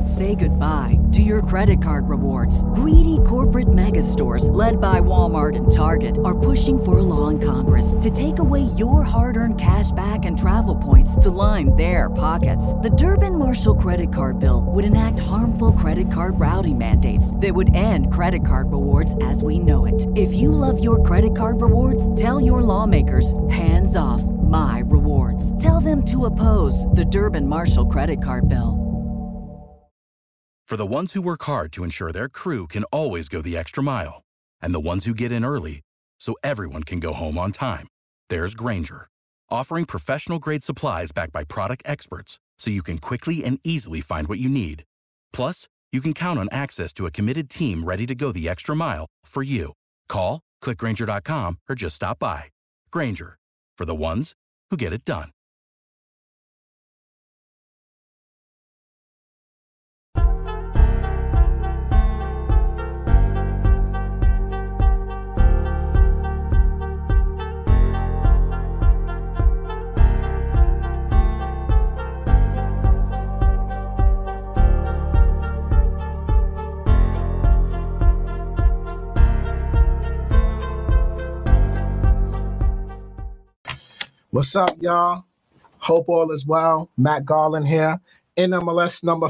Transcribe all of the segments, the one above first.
Say goodbye to your credit card rewards. Greedy corporate mega stores, led by Walmart and Target, are pushing for a law in Congress to take away your hard-earned cash back and travel points to line their pockets. The Durbin-Marshall credit card bill would enact harmful credit card routing mandates that would end credit card rewards as we know it. If you love your credit card rewards, tell your lawmakers, hands off my rewards. Tell them to oppose the Durbin-Marshall credit card bill. For the ones who work hard to ensure their crew can always go the extra mile, and the ones who get in early so everyone can go home on time, there's Grainger, offering professional-grade supplies backed by product experts so you can quickly and easily find what you need. Plus, you can count on access to a committed team ready to go the extra mile for you. Call, click Grainger.com, or just stop by. Grainger, for the ones who get it done. What's up, y'all? Hope all is well. Matt Garland here, NMLS number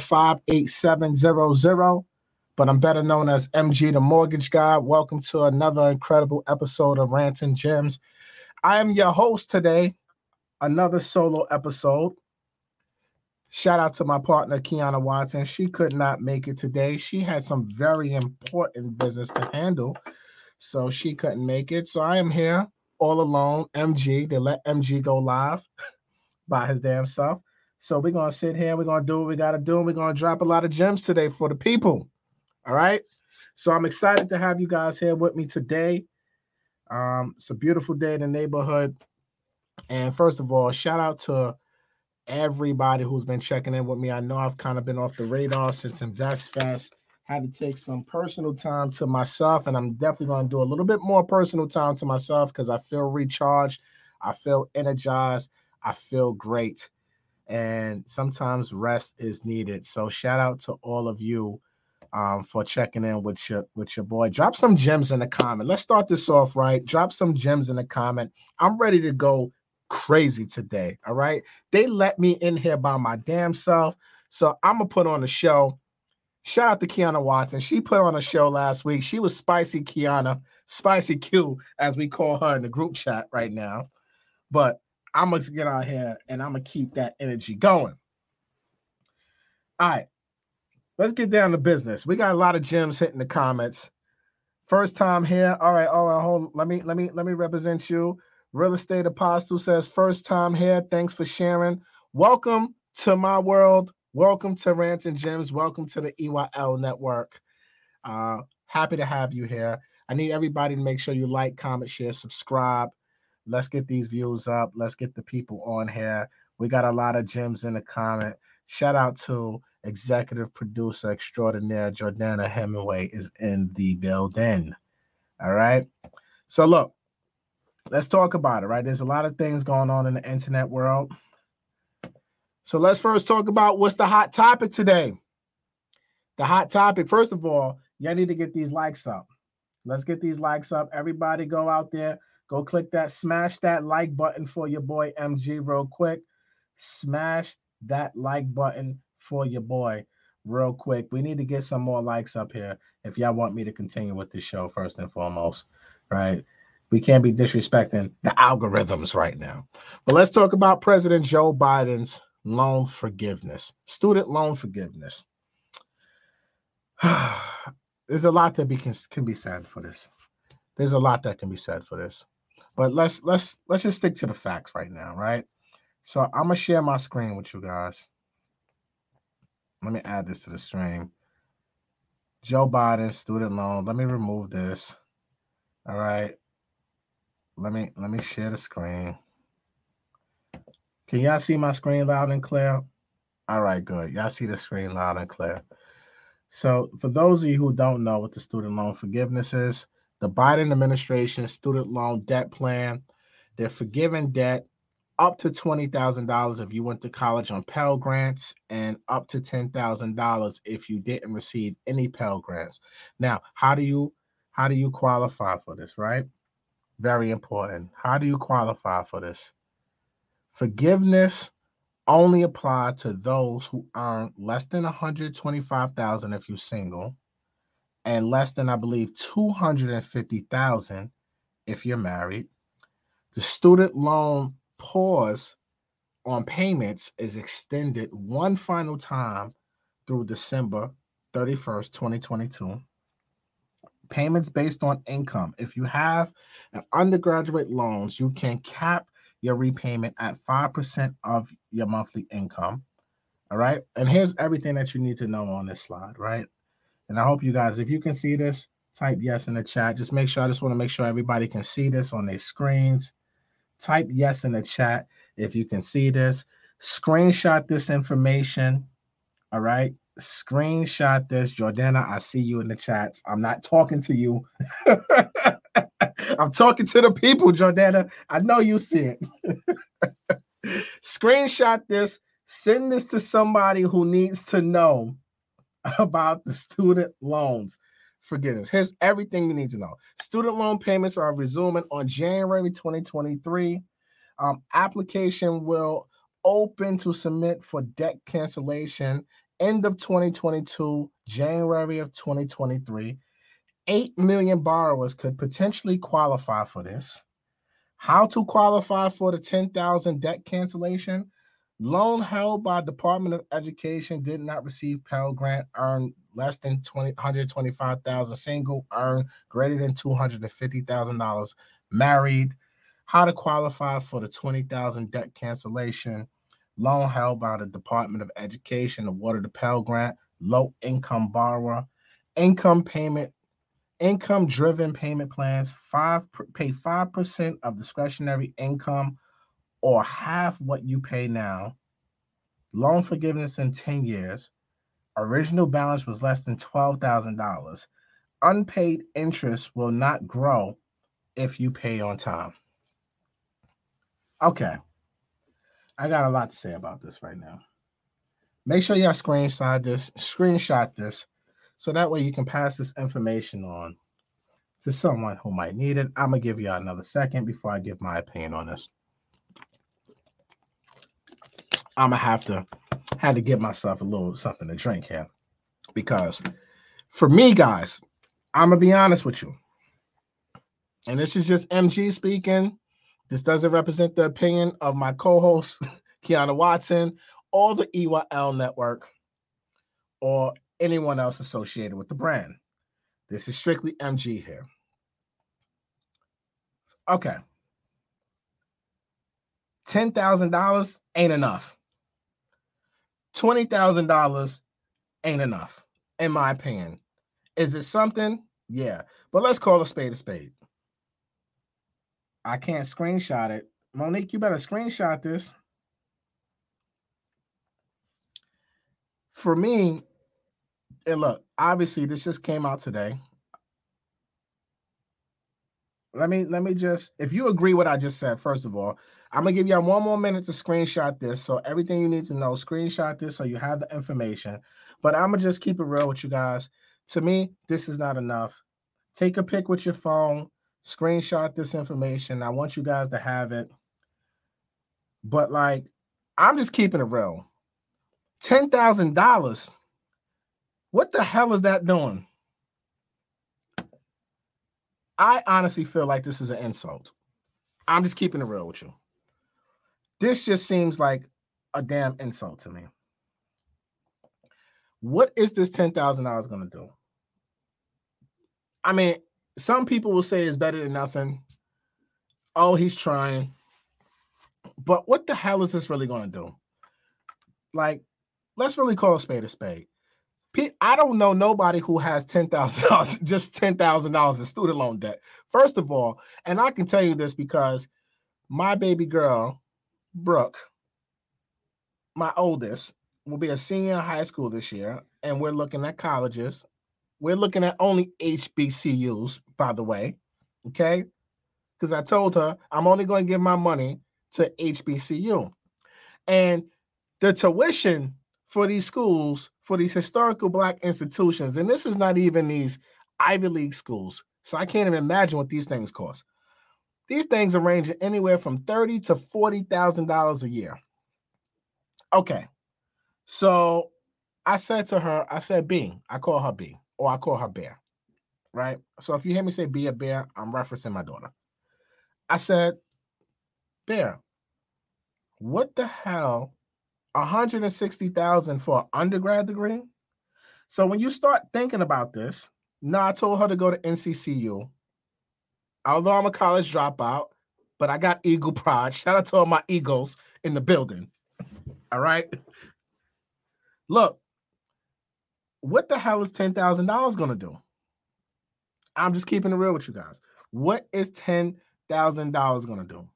58700, but I'm better known as MG the Mortgage Guy. Welcome to another incredible episode of Rants and Gems. I am your host today, another solo episode. Shout out to my partner, Kiana Watson. She could not make it today. She had some very important business to handle, so she couldn't make it. So I am here all alone, MG. They let MG go live by his damn self. So we're going to sit here. We're going to do what we got to do. And we're going to drop a lot of gems today for the people. All right. So I'm excited to have you guys here with me today. It's a beautiful day in the neighborhood. And first of all, shout out to everybody who's been checking in with me. I know I've kind of been off the radar since InvestFest. Had to take some personal time to myself, and I'm definitely going to do a little bit more personal time to myself because I feel recharged, I feel energized, I feel great, and sometimes rest is needed. So shout out to all of you for checking in with your boy. Drop some gems in the comment. Let's start this off right. Drop some gems in the comment. I'm ready to go crazy today, all right? They let me in here by my damn self, so I'm going to put on a show. Shout out to Kiana Watson. She put on a show last week. She was Spicy Kiana, Spicy Q, as we call her in the group chat right now. But I'm going to get out here, and I'm going to keep that energy going. All right. Let's get down to business. We got a lot of gems hitting the comments. First time here. All right. Hold. Let me represent you. Real Estate Apostle says, first time here. Thanks for sharing. Welcome to my world. Welcome to Rants and Gems. Welcome to the EYL Network. Happy to have you here. I need everybody to make sure you like, comment, share, subscribe. Let's get these views up. Let's get the people on here. We got a lot of gems in the comment. Shout out to executive producer extraordinaire Jordana Hemingway is in the building. All right. So look, let's talk about it, right? There's a lot of things going on in the internet world. So let's first talk about what's the hot topic today. The hot topic, first of all, y'all need to get these likes up. Let's get these likes up. Everybody go out there, go click that, smash that like button for your boy MG real quick. Smash that like button for your boy real quick. We need to get some more likes up here if y'all want me to continue with this show first and foremost, right? We can't be disrespecting the algorithms right now. But let's talk about President Joe Biden's loan forgiveness, student loan forgiveness. There's a lot that can be said for this. There's a lot that can be said for this. But let's just stick to the facts right now, right? So I'm gonna share my screen with you guys. Let me add this to the stream. Joe Biden student loan. Let me remove this. All right. Let me share the screen. Can y'all see my screen loud and clear? All right, good. Y'all see the screen loud and clear. So for those of you who don't know what the student loan forgiveness is, the Biden administration student loan debt plan, they're forgiving debt up to $20,000 if you went to college on Pell Grants, and up to $10,000 if you didn't receive any Pell Grants. Now, how do you qualify for this, right? Very important. How do you qualify for this? Forgiveness only apply to those who earn less than $125,000 if you're single, and less than, I believe, $250,000 if you're married. The student loan pause on payments is extended one final time through December 31st, 2022. Payments based on income. If you have an undergraduate loans, you can cap your repayment at 5% of your monthly income. All right. And here's everything that you need to know on this slide, right? And I hope you guys, if you can see this, type yes in the chat. I just want to make sure everybody can see this on their screens. Type yes in the chat if you can see this. Screenshot this information. All right. Screenshot this. Jordana, I see you in the chats. I'm not talking to you. I'm talking to the people, Jordana. I know you see it. Screenshot this. Send this to somebody who needs to know about the student loans forgiveness. Here's everything you need to know. Student loan payments are resuming on January 2023. Application will open to submit for debt cancellation end of 2022, January of 2023. 8 million borrowers could potentially qualify for this. How to qualify for the $10,000 debt cancellation? Loan held by Department of Education, did not receive Pell Grant, earned less than $125,000, single, earned greater than $250,000, married. How to qualify for the $20,000 debt cancellation? Loan held by the Department of Education, awarded the Pell Grant, low income borrower, income-driven payment plans, pay 5% of discretionary income or half what you pay now. Loan forgiveness in 10 years. Original balance was less than $12,000. Unpaid interest will not grow if you pay on time. Okay. I got a lot to say about this right now. Make sure y'all screenshot this, so that way you can pass this information on to someone who might need it. I'm going to give y'all another second before I give my opinion on this. I'm going to have to give myself a little something to drink here, because for me, guys, I'm going to be honest with you. And this is just MG speaking. This doesn't represent the opinion of my co-host, Kiana Watson, or the EYL Network, or anyone else associated with the brand. This is strictly MG here. Okay. $10,000 ain't enough. $20,000 ain't enough, in my opinion. Is it something? Yeah. But let's call a spade a spade. I can't screenshot it. Monique, you better screenshot this. For me, and look, obviously this just came out today. Let me just, if you agree what I just said, first of all, I'm going to give y'all one more minute to screenshot this. So everything you need to know, screenshot this so you have the information. But I'm going to just keep it real with you guys. To me, this is not enough. Take a pic with your phone, screenshot this information. I want you guys to have it. But like, I'm just keeping it real. $10,000. What the hell is that doing? I honestly feel like this is an insult. I'm just keeping it real with you. This just seems like a damn insult to me. What is this $10,000 going to do? I mean, some people will say it's better than nothing. Oh, he's trying. But what the hell is this really going to do? Like, let's really call a spade a spade. I don't know nobody who has $10,000, just $10,000 in student loan debt. First of all, and I can tell you this because my baby girl, Brooke, my oldest, will be a senior in high school this year, and we're looking at colleges. We're looking at only HBCUs, by the way, okay? Because I told her I'm only going to give my money to HBCU. And the tuition for these schools, for these historical Black institutions, and this is not even these Ivy League schools, so I can't even imagine what these things cost. These things are ranging anywhere from $30,000 to $40,000 a year. Okay, so I said to her, I said, B, I call her B, or I call her Bear, right? So if you hear me say be a Bear, I'm referencing my daughter. I said, Bear, what the hell, $160,000 for an undergrad degree? So when you start thinking about this, I told her to go to NCCU. Although I'm a college dropout, but I got Eagle pride. Shout out to all my Eagles in the building. All right. Look, what the hell is $10,000 going to do? I'm just keeping it real with you guys. What is $10,000 going to do?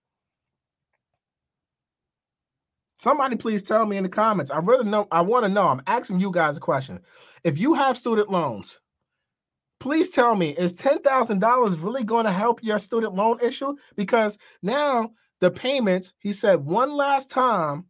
Somebody please tell me in the comments. I really know. I want to know. I'm asking you guys a question. If you have student loans, please tell me, is $10,000 really going to help your student loan issue? Because now the payments, he said one last time,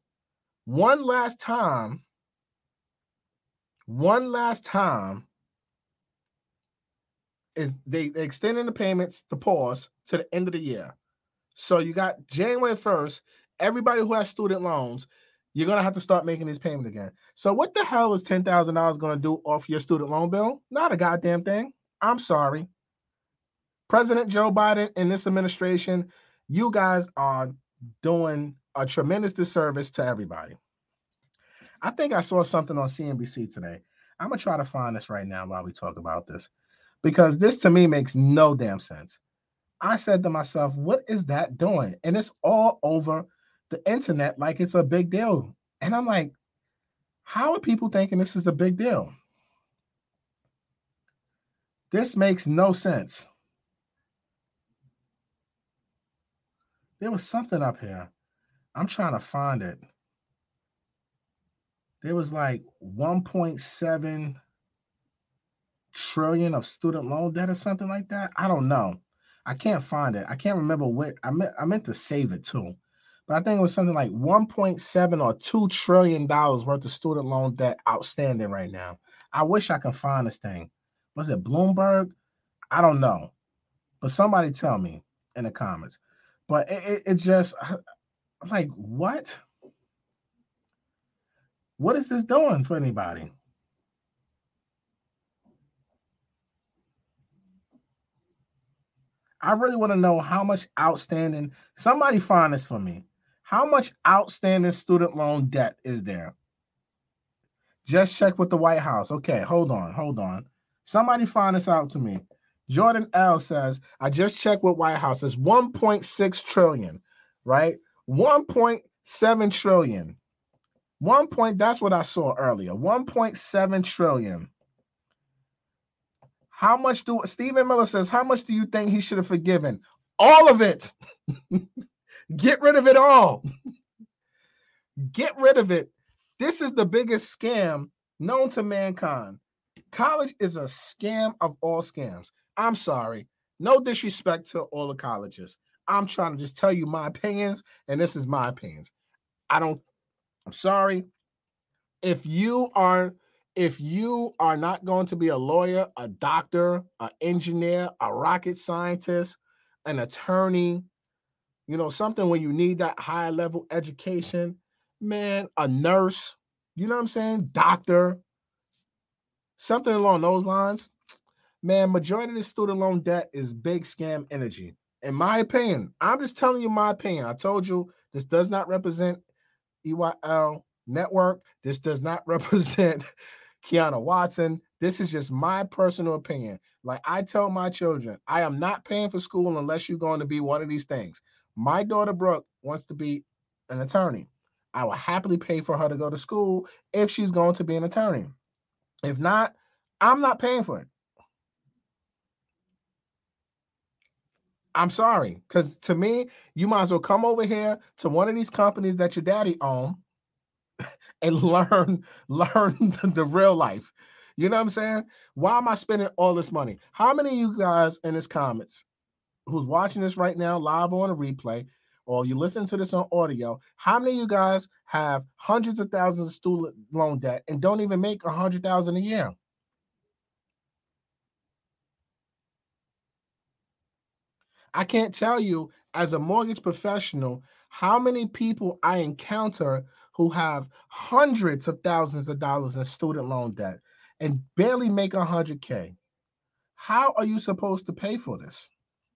is they extending the payments to pause to the end of the year. So you got January 1st, everybody who has student loans, you're going to have to start making these payments again. So what the hell is $10,000 going to do off your student loan bill? Not a goddamn thing. I'm sorry. President Joe Biden and this administration, you guys are doing a tremendous disservice to everybody. I think I saw something on CNBC today. I'm going to try to find this right now while we talk about this, because this to me makes no damn sense. I said to myself, what is that doing? And it's all over the internet like it's a big deal. And I'm like, how are people thinking this is a big deal? This makes no sense. There was something up here. I'm trying to find it. There was like 1.7 trillion of student loan debt or something like that. I don't know. I can't find it. I can't remember what I meant to save it too. But I think it was something like 1.7 or $2 trillion worth of student loan debt outstanding right now. I wish I could find this thing. Was it Bloomberg? I don't know. But somebody tell me in the comments. But it just, I'm like, what? What is this doing for anybody? I really want to know how much outstanding, somebody find this for me. How much outstanding student loan debt is there? Just check with the White House. Okay, hold on. Somebody find this out to me. Jordan L says, I just checked with White House. It's 1.6 trillion, right? 1.7 trillion. That's what I saw earlier. 1.7 trillion. How much Stephen Miller says, how much do you think he should have forgiven? All of it. Get rid of it all. Get rid of it. This is the biggest scam known to mankind. College is a scam of all scams. I'm sorry. No disrespect to all the colleges. I'm trying to just tell you my opinions, and this is my opinions. I'm sorry. If you are not going to be a lawyer, a doctor, an engineer, a rocket scientist, an attorney, something when you need that higher level education, man, a nurse, you know what I'm saying? Doctor, something along those lines, man, majority of the student loan debt is big scam energy. In my opinion, I'm just telling you my opinion. I told you this does not represent EYL Network. This does not represent Kiana Watson. This is just my personal opinion. Like I tell my children, I am not paying for school unless you're going to be one of these things. My daughter Brooke wants to be an attorney. I will happily pay for her to go to school if she's going to be an attorney. If not, I'm not paying for it. I'm sorry, because to me, you might as well come over here to one of these companies that your daddy owns and learn the real life. You know what I'm saying? Why am I spending all this money? How many of you guys in this comments who's watching this right now live on a replay or you listen to this on audio, how many of you guys have hundreds of thousands of student loan debt and don't even make $100,000 a year? I can't tell you as a mortgage professional how many people I encounter who have hundreds of thousands of dollars in student loan debt and barely make $100K. How are you supposed to pay for this?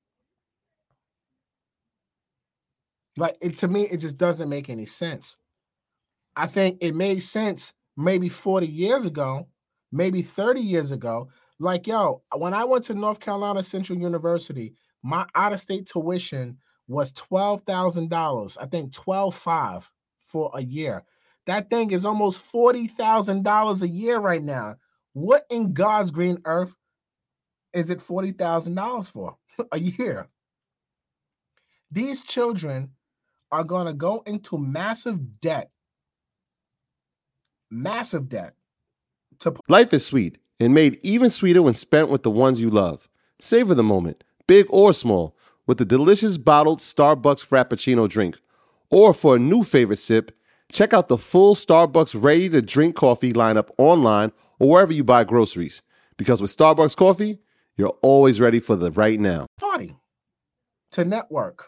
Like, to me, it just doesn't make any sense. I think it made sense maybe 40 years ago, maybe 30 years ago. Like, yo, when I went to North Carolina Central University, my out-of-state tuition was $12,000. I think 12.5 for a year. That thing is almost $40,000 a year right now. What in God's green earth is it $40,000 for a year? These children are going to go into massive debt. Life is sweet and made even sweeter when spent with the ones you love. Savor the moment, big or small, with the delicious bottled Starbucks Frappuccino drink. Or for a new favorite sip, check out the full Starbucks ready-to-drink coffee lineup online or wherever you buy groceries. Because with Starbucks coffee, you're always ready for the right now. Party to network.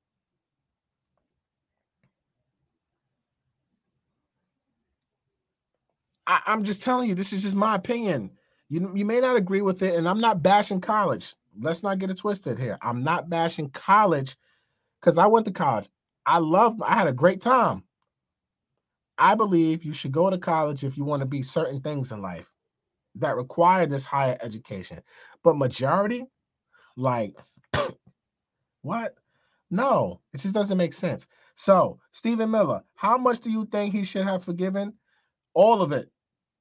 I'm just telling you, this is just my opinion. You may not agree with it, and I'm not bashing college. Let's not get it twisted here. I'm not bashing college because I went to college. I had a great time. I believe you should go to college if you want to be certain things in life that require this higher education. But majority, like, what? No, it just doesn't make sense. So, Stephen Miller, how much do you think he should have forgiven? All of it.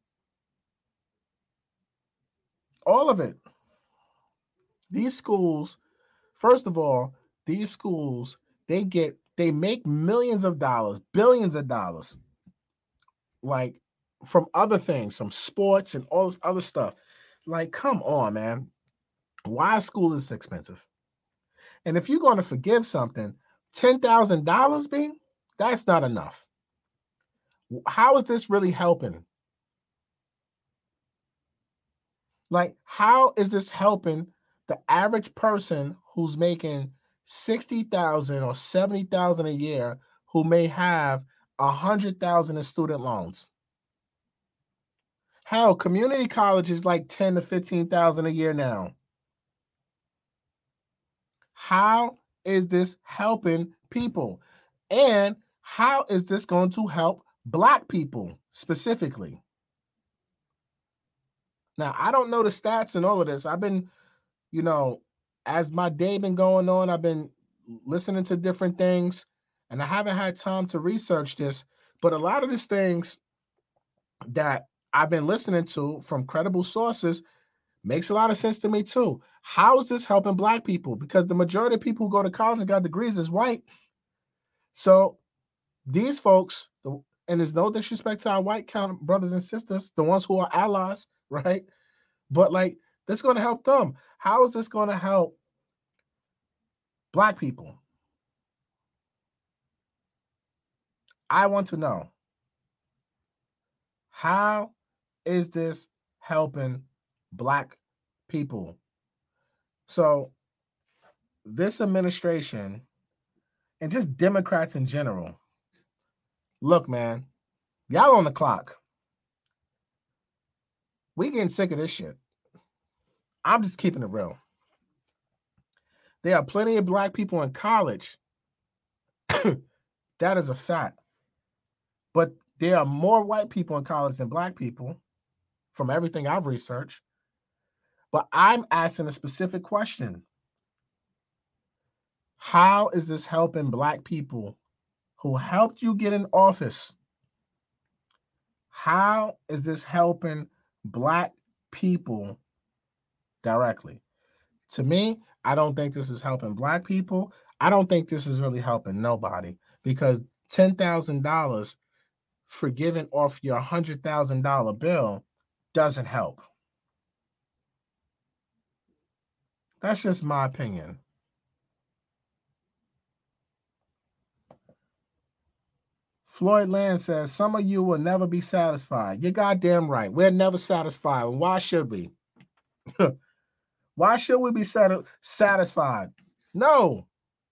All of it. These schools, first of all, these schools, they make millions of dollars, billions of dollars, like from other things, from sports and all this other stuff. Like, come on, man. Why school is expensive? And if you're going to forgive something, $10,000 being, that's not enough. How is this really helping? Like, how is this helping the average person who's making $60,000 or $70,000 a year who may have $100,000 in student loans? Hell, community college is like $10,000 to $15,000 a year now. How is this helping people? And how is this going to help Black people specifically? Now, I don't know the stats and all of this. I've been, as my day been going on, I've been listening to different things, and I haven't had time to research this. But a lot of these things that I've been listening to from credible sources makes a lot of sense to me too. How is this helping Black people? Because the majority of people who go to college and got degrees is white. So these folks, and there's no disrespect to our white brothers and sisters, the ones who are allies, right? But like, this is going to help them. How is this going to help Black people? I want to know. How is this helping Black people? So this administration and just Democrats in general, look, man, y'all on the clock. We getting sick of this shit. I'm just keeping it real. There are plenty of Black people in college. That is a fact. But there are more white people in college than Black people from everything I've researched. But I'm asking a specific question. How is this helping Black people who helped you get in office? How is this helping Black people directly? To me, I don't think this is helping Black people. I don't think this is really helping nobody, because $10,000 forgiving off your $100,000 bill doesn't help. That's just my opinion. Floyd Land says, some of you will never be satisfied. You're goddamn right. We're never satisfied. And why should we? Why should we be satisfied? No.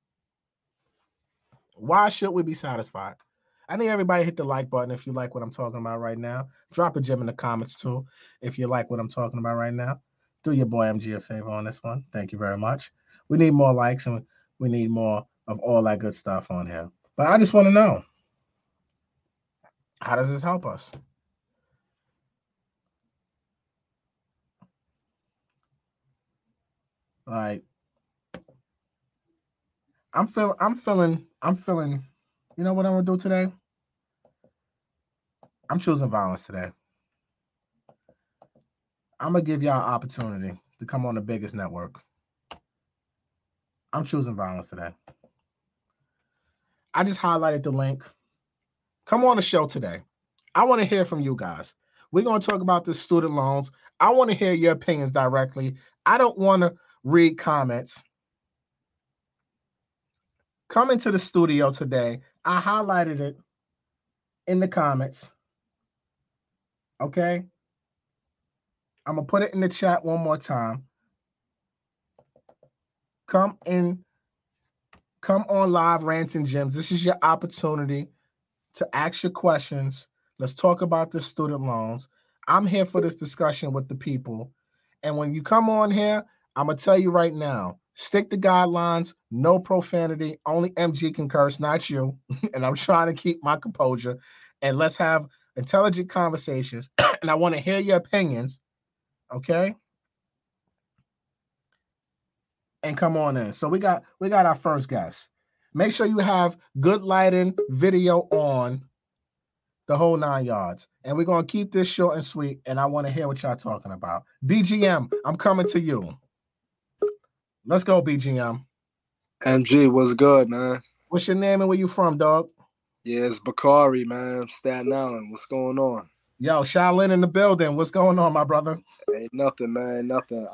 Why should we be satisfied? I need everybody to hit the like button if you like what I'm talking about right now. Drop a gem in the comments too if you like what I'm talking about right now. Do your boy MG a favor on this one. Thank you very much. We need more likes and we need more of all that good stuff on here. But I just want to know, how does this help us? Like, I'm feeling, you know what I'm gonna do today? I'm choosing violence today. I'm gonna give y'all an opportunity to come on the biggest network. I'm choosing violence today. I just highlighted the link. Come on the show today. I want to hear from you guys. We're going to talk about the student loans. I want to hear your opinions directly. I don't want to read comments. Come into the studio today. I highlighted it in the comments. Okay? I'm going to put it in the chat one more time. Come on live, Rants and Gems. This is your opportunity to ask your questions. Let's talk about the student loans. I'm here for this discussion with the people. And when you come on here, I'm going to tell you right now, stick to guidelines, no profanity. Only MG can curse, not you. And I'm trying to keep my composure. And let's have intelligent conversations. And I want to hear your opinions. Okay? And come on in. So we got our first guest. Make sure you have good lighting, video on, the whole 9 yards. And we're going to keep this short and sweet, and I want to hear what y'all talking about. BGM, I'm coming to you. Let's go, BGM. MG, what's good, man? What's your name and where you from, dog? Yeah, it's Bakari, man. Staten Island. What's going on? Yo, Shaolin in the building. What's going on, my brother? Ain't nothing, man. Nothing.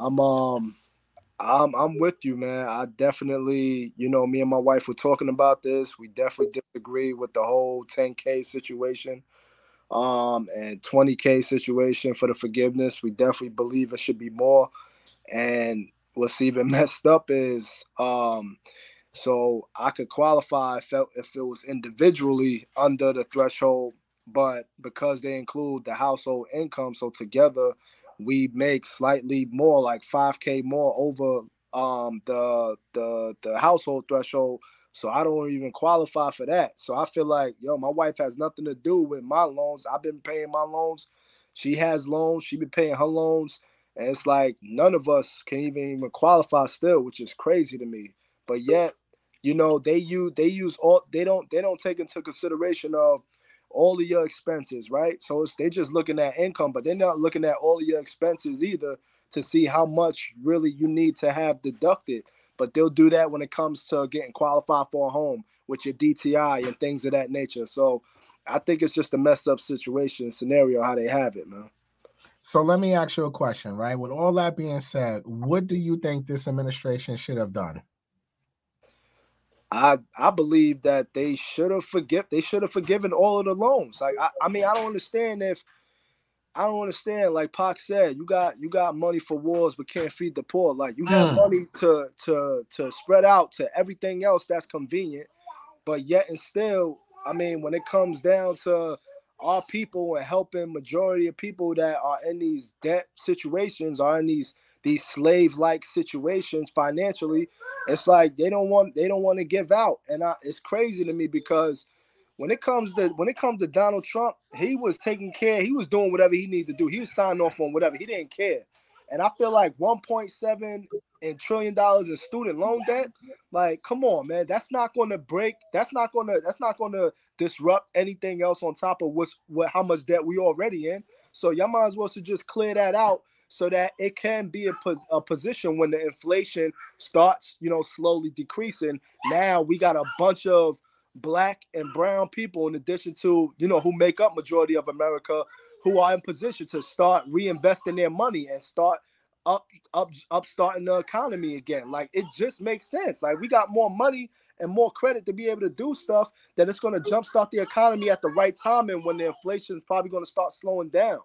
I'm with you, man. I definitely, me and my wife were talking about this. We definitely disagree with the whole 10K situation, and 20K situation for the forgiveness. We definitely believe it should be more. And what's even messed up is, so I could qualify if it was individually under the threshold, but because they include the household income, so together we make slightly more, like 5K more over the household threshold. So I don't even qualify for that. So I feel like, my wife has nothing to do with my loans. I've been paying my loans. She has loans. She been paying her loans. And it's like none of us can even qualify still, which is crazy to me. But yet, they don't take into consideration of all of your expenses, right? So they just looking at income, but they're not looking at all of your expenses either to see how much really you need to have deducted. But they'll do that when it comes to getting qualified for a home with your DTI and things of that nature. So I think it's just a messed up scenario how they have it, man. So let me ask you a question, right? With all that being said, what do you think this administration should have done? I believe that they should have forgiven all of the loans. Like I mean, I don't understand, like Pac said, you got money for wars but can't feed the poor. Like you have money to spread out to everything else that's convenient, but yet and still, I mean, when it comes down to our people and helping majority of people that are in these debt situations, are in these slave-like situations financially, it's like they don't want to give out. And it's crazy to me because when it comes to Donald Trump, he was taking care, he was doing whatever he needed to do. He was signing off on whatever. He didn't care. And I feel like $1.7 trillion in student loan debt, like, come on, man, that's not going to disrupt anything else on top of how much debt we already in. So y'all might as well just clear that out so that it can be a position when the inflation starts, slowly decreasing. Now we got a bunch of Black and brown people, in addition to, who make up majority of America, who are in position to start reinvesting their money and start starting the economy again. Like, it just makes sense. Like, we got more money and more credit to be able to do stuff that it's going to jumpstart the economy at the right time and when the inflation is probably going to start slowing down.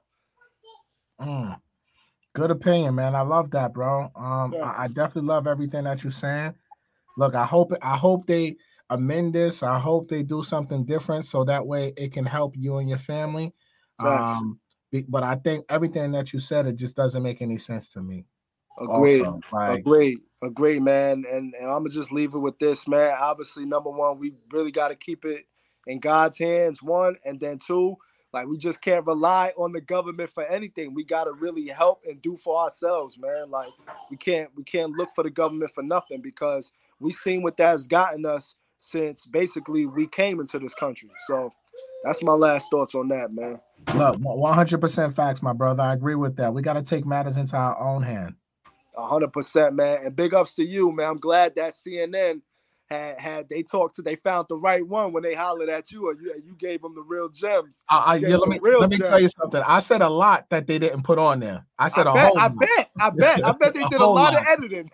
Good opinion, man. I love that, bro. Yes. I definitely love everything that you're saying. Look, I hope they amend this. I hope they do something different so that way it can help you and your family. But I think everything that you said, it just doesn't make any sense to me. Agreed. Also, like, Agreed, man. And I'm gonna just leave it with this, man. Obviously, number one, we really got to keep it in God's hands. One, and then two, like we just can't rely on the government for anything. We got to really help and do for ourselves, man. Like we can't look for the government for nothing because we've seen what that has gotten us since basically we came into this country. So that's my last thoughts on that, man. Look, 100% facts, my brother. I agree with that. We got to take matters into our own hand. 100%, man. And big ups to you, man. I'm glad that CNN they found the right one when they hollered at you, or you gave them the real gems. Let me tell you something. I said a lot that they didn't put on there. I said I bet they did a lot of editing.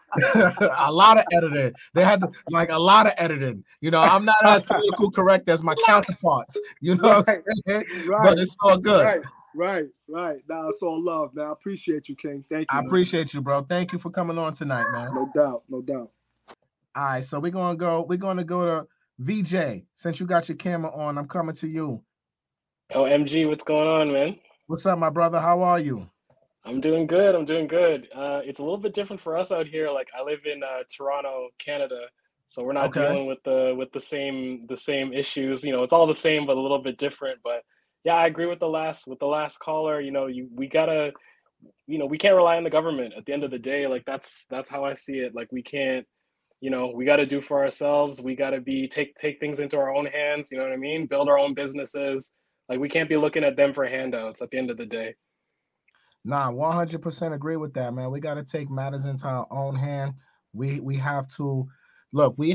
A lot of editing. They had a lot of editing. You know, I'm not as political correct as my counterparts. You know what I'm saying? Right. But it's all good. Right. Nah, it's all love, man. I appreciate you, King. Thank you. I appreciate you, bro. Thank you for coming on tonight, man. No doubt. All right, so we're gonna go to VJ. Since you got your camera on, I'm coming to you. Oh, MG, what's going on, man? What's up, my brother? How are you? I'm doing good. It's a little bit different for us out here. Like I live in Toronto, Canada, so we're not dealing with the same issues. You know, it's all the same but a little bit different. But yeah, I agree with the last caller. You know, we gotta, you know, we can't rely on the government at the end of the day. Like that's how I see it. Like we can't. You know, we got to do for ourselves. We got to take things into our own hands. You know what I mean? Build our own businesses. Like we can't be looking at them for handouts at the end of the day. Nah, 100% agree with that, man. We got to take matters into our own hand. We have to look. We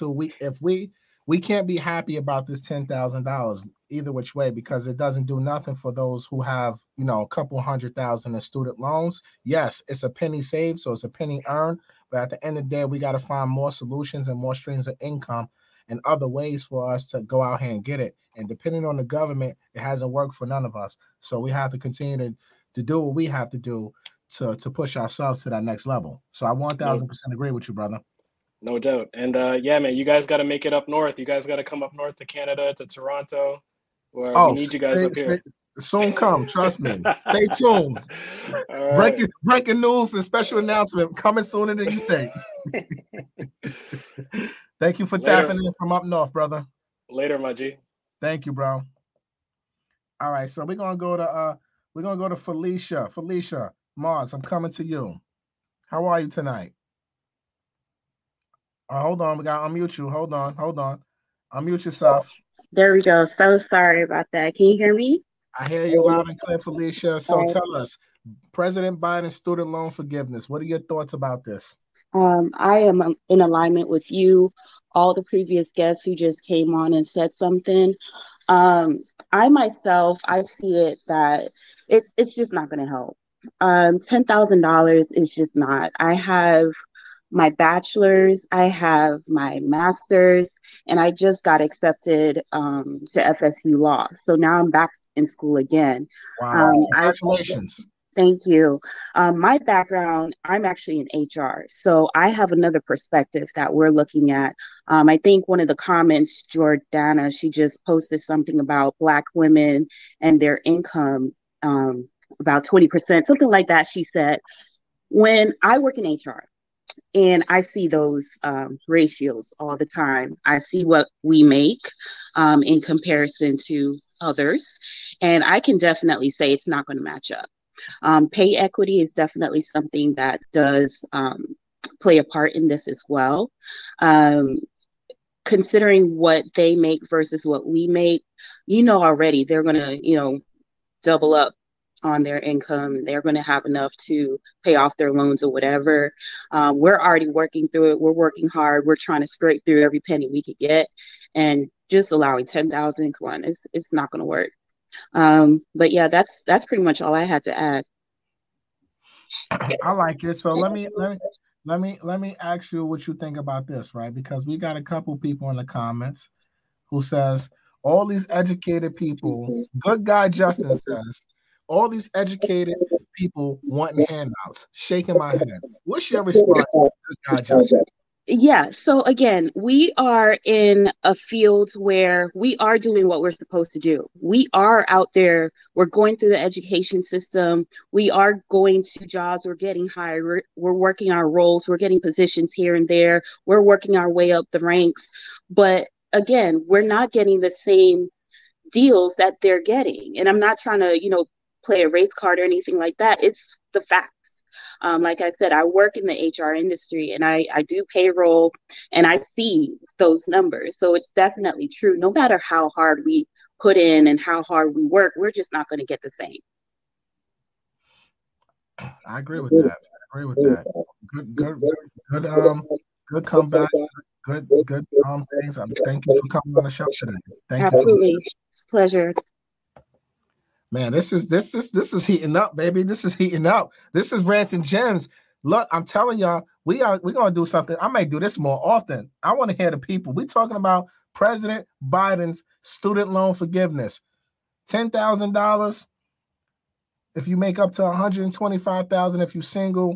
can't be happy about this $10,000 either which way because it doesn't do nothing for those who have, you know, a couple $100,000 in student loans. Yes, it's a penny saved, so it's a penny earned. But at the end of the day, we got to find more solutions and more streams of income and other ways for us to go out here and get it. And depending on the government, it hasn't worked for none of us. So we have to continue to do what we have to do to push ourselves to that next level. So I 1,000% agree with you, brother. No doubt. And yeah, man, you guys got to make it up north. You guys got to come up north to Canada, to Toronto. Where we need you guys up here. Soon come, trust me. Stay tuned. Right. Breaking news and special announcement coming sooner than you think. Thank you for tapping in from up north, brother. Later, my G. Thank you, bro. All right, so we're gonna go to Felicia. Felicia, Mars, I'm coming to you. How are you tonight? Hold on, we gotta unmute you. Hold on. Unmute yourself. There we go. So sorry about that. Can you hear me? I hear you loud and clear, Felicia. So tell us, President Biden's student loan forgiveness. What are your thoughts about this? I am in alignment with you, all the previous guests who just came on and said something. I see it that it's just not going to help. $10,000 is just not. I have my bachelor's, I have my master's, and I just got accepted to FSU Law. So now I'm back in school again. Wow. Congratulations. Thank you. My background, I'm actually in HR. So I have another perspective that we're looking at. I think one of the comments, Jordana, she just posted something about Black women and their income, about 20%, something like that, she said. When I work in HR, and I see those ratios all the time. I see what we make in comparison to others. And I can definitely say it's not going to match up. Pay equity is definitely something that does play a part in this as well. Considering what they make versus what we make, already they're going to, double up on their income. They're going to have enough to pay off their loans or whatever. We're already working through it. We're working hard. We're trying to scrape through every penny we could get, and just allowing 10,000, come on, it's not going to work. But yeah, that's pretty much all I had to add. I like it. So let me let me ask you what you think about this, right? Because we got a couple people in the comments who says all these educated people, good guy Justin says, all these educated people wanting handouts, shaking my head. What's your response, good guy Justin? Yeah, so again, we are in a field where we are doing what we're supposed to do. We are out there, we're going through the education system, we are going to jobs, we're getting hired, we're working our roles, we're getting positions here and there, we're working our way up the ranks. But again, we're not getting the same deals that they're getting. And I'm not trying to, play a race card or anything like that. It's the facts. Like I said, I work in the HR industry and I do payroll and I see those numbers. So it's definitely true. No matter how hard we put in and how hard we work, we're just not going to get the same. I agree with that. Good comeback. Good things. Thank you for coming on the show today. Absolutely. It's a pleasure. Man, this is heating up, baby. This is heating up. This is Rants and Gems. Look, I'm telling y'all, we're gonna do something. I may do this more often. I want to hear the people. We're talking about President Biden's student loan forgiveness. $10,000 if you make up to $125,000 if you're single,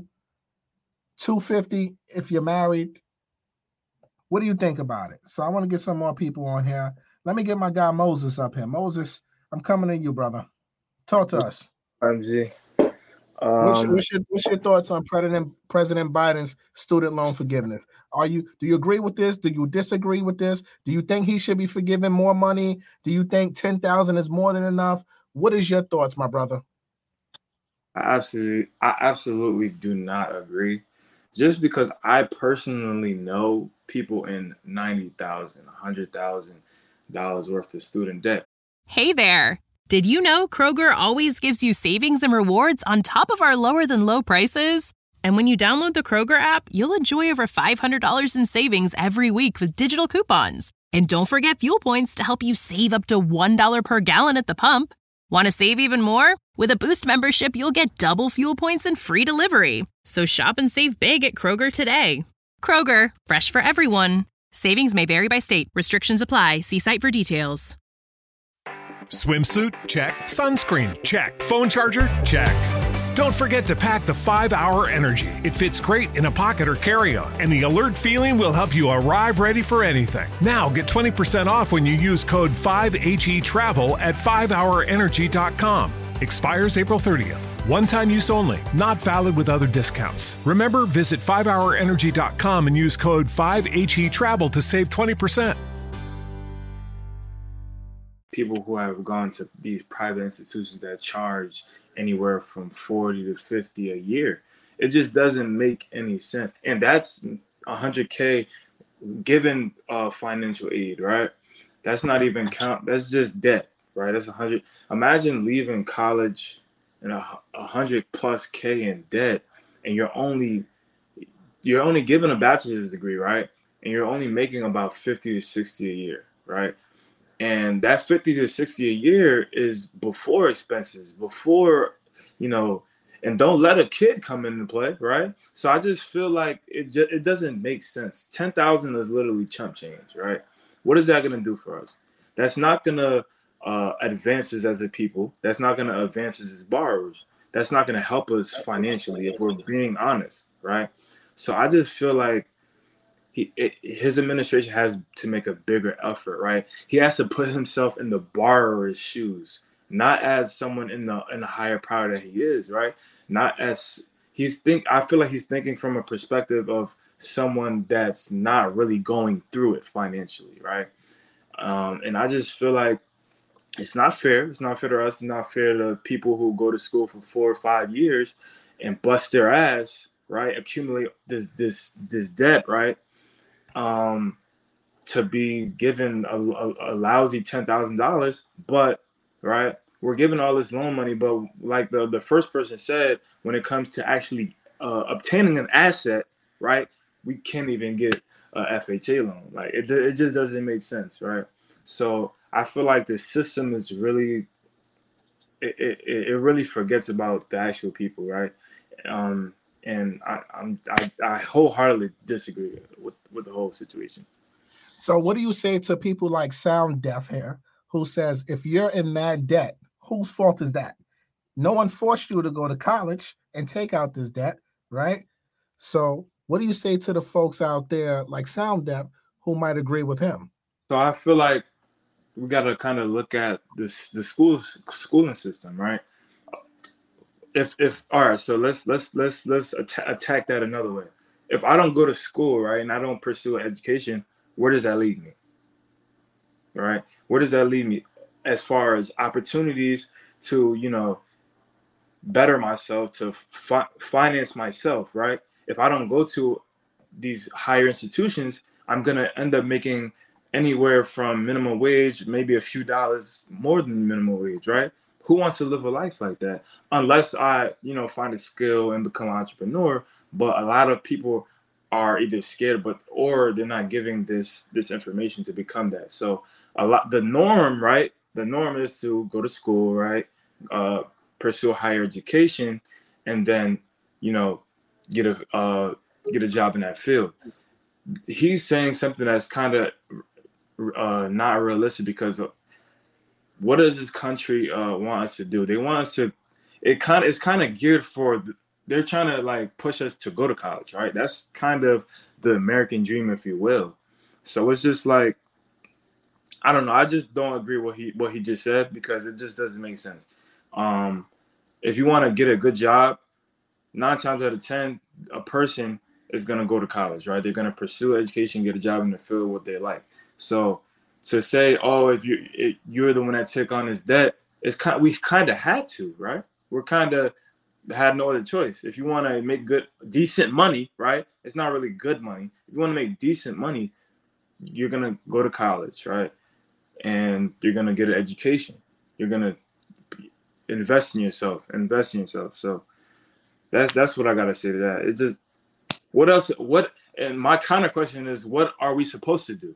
$250 if you're married. What do you think about it? So I want to get some more people on here. Let me get my guy Moses up here. Moses, I'm coming to you, brother. Talk to us. MG. What's your thoughts on President Biden's student loan forgiveness? Do you agree with this? Do you disagree with this? Do you think he should be forgiven more money? Do you think $10,000 is more than enough? What is your thoughts, my brother? I absolutely do not agree. Just because I personally know people in $90,000, $100,000 worth of student debt. Hey there. Did you know Kroger always gives you savings and rewards on top of our lower than low prices? And when you download the Kroger app, you'll enjoy over $500 in savings every week with digital coupons. And don't forget fuel points to help you save up to $1 per gallon at the pump. Want to save even more? With a Boost membership, you'll get double fuel points and free delivery. So shop and save big at Kroger today. Kroger, fresh for everyone. Savings may vary by state. Restrictions apply. See site for details. Swimsuit? Check. Sunscreen? Check. Phone charger? Check. Don't forget to pack the 5-Hour Energy. It fits great in a pocket or carry-on, and the alert feeling will help you arrive ready for anything. Now get 20% off when you use code 5HETRAVEL at 5hourenergy.com. Expires April 30th. One-time use only. Not valid with other discounts. Remember, visit 5hourenergy.com and use code 5HETRAVEL to save 20%. People who have gone to these private institutions that charge anywhere from $40 to $50 a year. It just doesn't make any sense. And that's $100K given financial aid, right? That's not even count. That's just debt, right? That's $100. Imagine leaving college and $100+ in debt, and you're only given a bachelor's degree, right? And you're only making about $50 to $60 a year, right? And that $50 to $60 a year is before expenses, and don't let a kid come into play, right? So I just feel like it doesn't make sense. $10,000 is literally chump change, right? What is that going to do for us? That's not going to advance us as a people. That's not going to advance us as borrowers. That's not going to help us financially if we're being honest, right? So I just feel like his administration has to make a bigger effort, right? He has to put himself in the borrower's shoes, not as someone in the higher power that he is, right? Not as I feel like he's thinking from a perspective of someone that's not really going through it financially, right? And I just feel like it's not fair. It's not fair to us. It's not fair to people who go to school for 4 or 5 years and bust their ass, right? Accumulate this debt, right? To be given a lousy $10,000, but right, we're given all this loan money, but like the first person said, when it comes to actually obtaining an asset, right, we can't even get a FHA loan. Like it just doesn't make sense, right? So I feel like the system is really it really forgets about the actual people, right? And And I wholeheartedly disagree with the whole situation. So what do you say to people like Sound Deaf here, who says if you're in mad debt, whose fault is that? No one forced you to go to college and take out this debt, right? So what do you say to the folks out there like Sound Deaf who might agree with him? So I feel like we got to kind of look at the schooling system, right? If all right, so let's attack that another way. If I don't go to school, right, and I don't pursue an education, where does that leave me? Right? Where does that leave me as far as opportunities to, you know, better myself, to finance myself, right? If I don't go to these higher institutions, I'm going to end up making anywhere from minimum wage, maybe a few dollars more than minimum wage, right? Who wants to live a life like that? Unless I, you know, find a skill and become an entrepreneur. But a lot of people are either scared, or they're not giving this information to become that. So the norm, right? The norm is to go to school, right? Pursue higher education, and then, you know, get a job in that field. He's saying something that's kind of not realistic, because what does this country want us to do? They want us to. It's kind of geared for. They're trying to like push us to go to college, right? That's kind of the American dream, if you will. So it's just like, I don't know. I just don't agree with what he just said, because it just doesn't make sense. If you want to get a good job, 9 times out of 10, a person is going to go to college, right? They're going to pursue education, get a job in the field what they like. So to say, oh, if you're the one that took on this debt, we kind of had to, right? We're kind of had no other choice. If you want to make decent money, right? It's not really good money. If you want to make decent money, you're going to go to college, right? And you're going to get an education. You're going to invest in yourself. So that's what I got to say to that. It just, what else? And my counter question is, what are we supposed to do?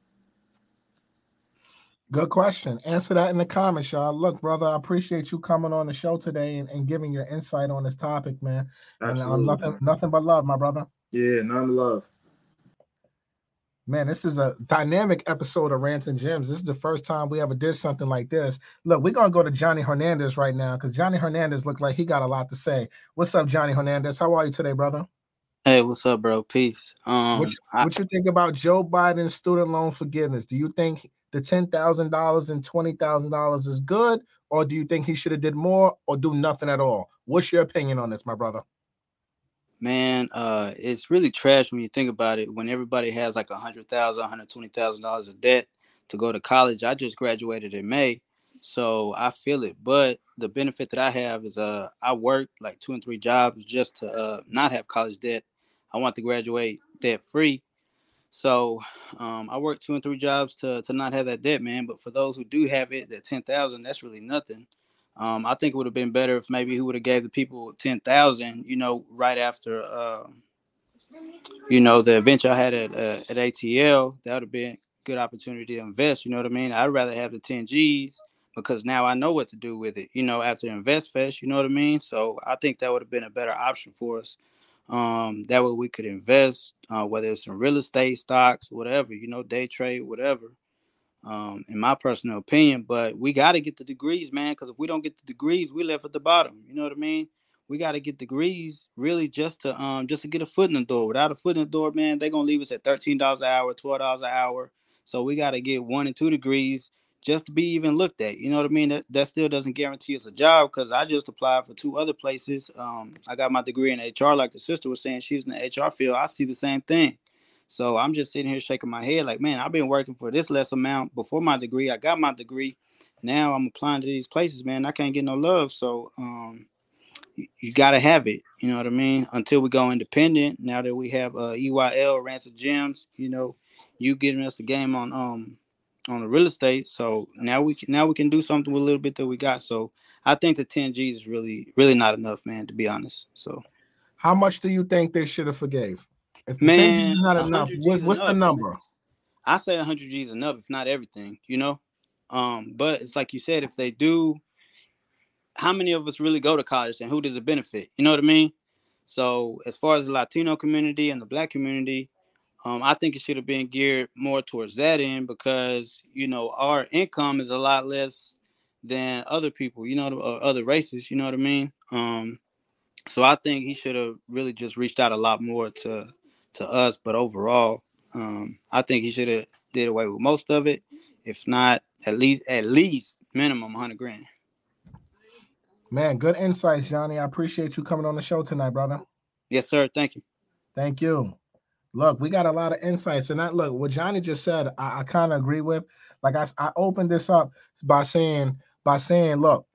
Good question. Answer that in the comments, y'all. Look, brother, I appreciate you coming on the show today and giving your insight on this topic, man. Absolutely. And nothing but love, my brother. Yeah, none but love. Man, this is a dynamic episode of Rants and Gems. This is the first time we ever did something like this. Look, we're going to go to Johnny Hernandez right now, because Johnny Hernandez looked like he got a lot to say. What's up, Johnny Hernandez? How are you today, brother? Hey, what's up, bro? Peace. What you think about Joe Biden's student loan forgiveness? Do you think the $10,000 and $20,000 is good, or do you think he should have did more or do nothing at all? What's your opinion on this, my brother? Man, it's really trash when you think about it. When everybody has like $100,000, $120,000 of debt to go to college. I just graduated in May, so I feel it. But the benefit that I have is I worked like 2 and 3 jobs just to not have college debt. I want to graduate debt free. So I worked 2 and 3 jobs to not have that debt, man. But for those who do have it, that $10,000, that's really nothing. I think it would have been better if maybe he would have gave the people $10,000, you know, right after, you know, the adventure I had at ATL. That would have been a good opportunity to invest. You know what I mean? I'd rather have the 10 G's, because now I know what to do with it, you know, after Invest Fest. You know what I mean? So I think that would have been a better option for us. That way we could invest, whether it's in real estate, stocks, whatever, you know, day trade, whatever. In my personal opinion, but we got to get the degrees, man, because if we don't get the degrees, we left at the bottom. You know what I mean? We got to get degrees really just to get a foot in the door. Without a foot in the door, man, they're going to leave us at $13 an hour, $12 an hour. So we got to get 1 and 2 degrees just to be even looked at. You know what I mean? That still doesn't guarantee us a job, because I just applied for 2 other places. I got my degree in HR, like the sister was saying. She's in the HR field. I see the same thing. So I'm just sitting here shaking my head like, man, I've been working for this less amount before my degree. I got my degree. Now I'm applying to these places, man. I can't get no love. So you got to have it. You know what I mean? Until we go independent. Now that we have EYL, Rants and Gems, you know, you giving us the game on the real estate. So now we can do something with a little bit that we got. So I think the 10 G's is really, really not enough, man, to be honest. So how much do you think they should have forgave? If man, 10 G's is not enough, what's the number? Man. I say 100 G's enough, if not everything, you know. But it's like you said, if they do, how many of us really go to college and who does it benefit? You know what I mean? So as far as the Latino community and the Black community, I think it should have been geared more towards that end because, you know, our income is a lot less than other people, you know, or other races, you know what I mean? So I think he should have really just reached out a lot more to us. But overall, I think he should have did away with most of it. If not, at least minimum 100 grand. Man, good insights, Johnny. I appreciate you coming on the show tonight, brother. Yes, sir. Thank you. Thank you. Look, we got a lot of insights. And that, look, what Johnny just said, I kind of agree with. Like I opened this up by saying, look,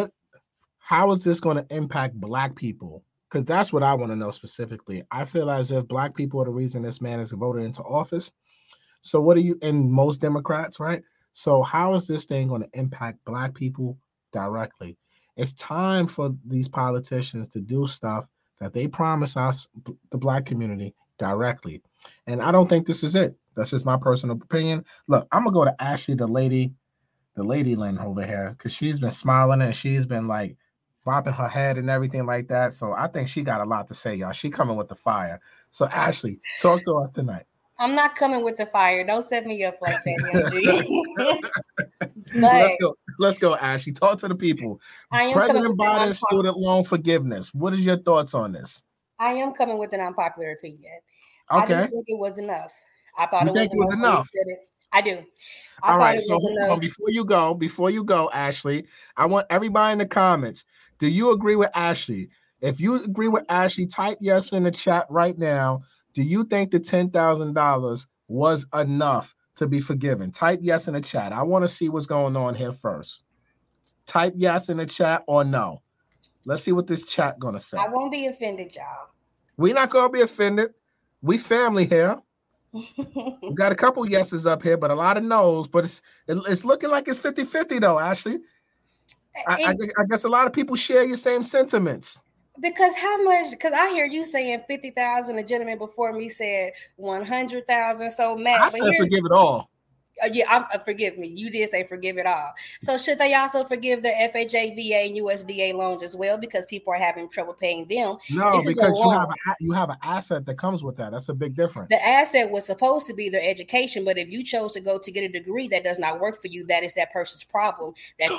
how is this going to impact Black people? Because that's what I want to know specifically. I feel as if Black people are the reason this man is voted into office. So what are you, and most Democrats, right? So how is this thing going to impact Black people directly? It's time for these politicians to do stuff that they promise us, the Black community, directly. And I don't think this is it. That's just my personal opinion. Look, I'm going to go to Ashley, the lady Lynn over here, because she's been smiling and she's been like bopping her head and everything like that. So I think she got a lot to say, y'all. She coming with the fire. So Ashley, talk to us tonight. I'm not coming with the fire. Don't set me up like that, MG. Let's go, Ashley. Talk to the people. President Biden's student loan forgiveness. What is your thoughts on this? I am coming with an unpopular opinion. Okay. I didn't think it was enough. I thought it was enough. I do. All right. So hold on. Before you go, Ashley, I want everybody in the comments. Do you agree with Ashley? If you agree with Ashley, type yes in the chat right now. Do you think the $10,000 was enough to be forgiven? Type yes in the chat. I want to see what's going on here first. Type yes in the chat or no. Let's see what this chat going to say. I won't be offended, y'all. We're not going to be offended. We family here. We got a couple yeses up here, but a lot of no's. But it's looking like it's 50-50 though, Ashley. I guess a lot of people share your same sentiments. Because how much? Because I hear you saying 50,000. The gentleman before me said 100,000. So Matt, I said forgive it all. Forgive me. You did say forgive it all. So should they also forgive their FHA, VA, and USDA loans as well? Because people are having trouble paying them. No, because you have an asset that comes with that. That's a big difference. The asset was supposed to be their education, but if you chose to go to get a degree that does not work for you, that is that person's problem.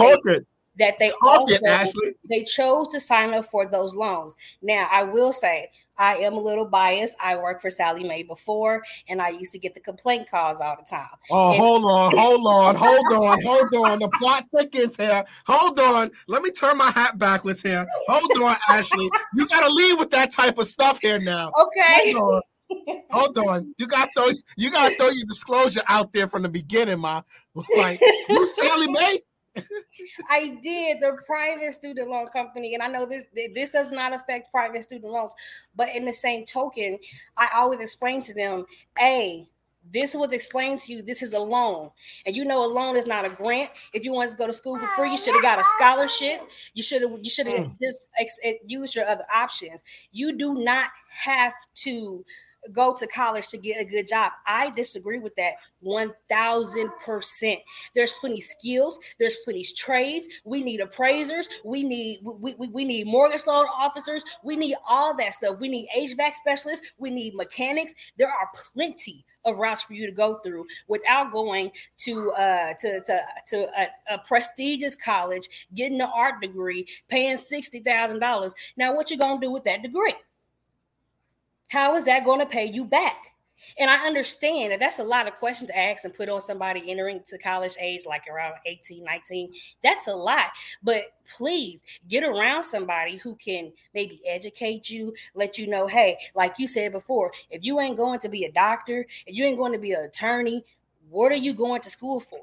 They chose to sign up for those loans. Now, I will say, I am a little biased. I worked for Sallie Mae before, and I used to get the complaint calls all the time. Oh, hold on. The plot thickens here. Hold on. Let me turn my hat backwards here. Hold on, Ashley. You got to leave with that type of stuff here now. Okay. Hold on. You got to throw your disclosure out there from the beginning, Ma. Like, you Sallie Mae? I did the private student loan company, and I know this does not affect private student loans, but in the same token, I always explain to them, this was explained to you, this is a loan. And you know a loan is not a grant. If you wanted to go to school for free, you should have got a scholarship. You should have just used your other options. You do not have to go to college to get a good job. I disagree with that 1,000%. There's plenty skills. There's plenty trades. We need appraisers. We need mortgage loan officers. We need all that stuff. We need HVAC specialists. We need mechanics. There are plenty of routes for you to go through without going to a prestigious college, getting an art degree, paying $60,000. Now, what you gonna do with that degree? How is that going to pay you back? And I understand that that's a lot of questions to ask and put on somebody entering to college age, like around 18, 19. That's a lot. But please get around somebody who can maybe educate you, let you know, hey, like you said before, if you ain't going to be a doctor, if you ain't going to be an attorney, what are you going to school for?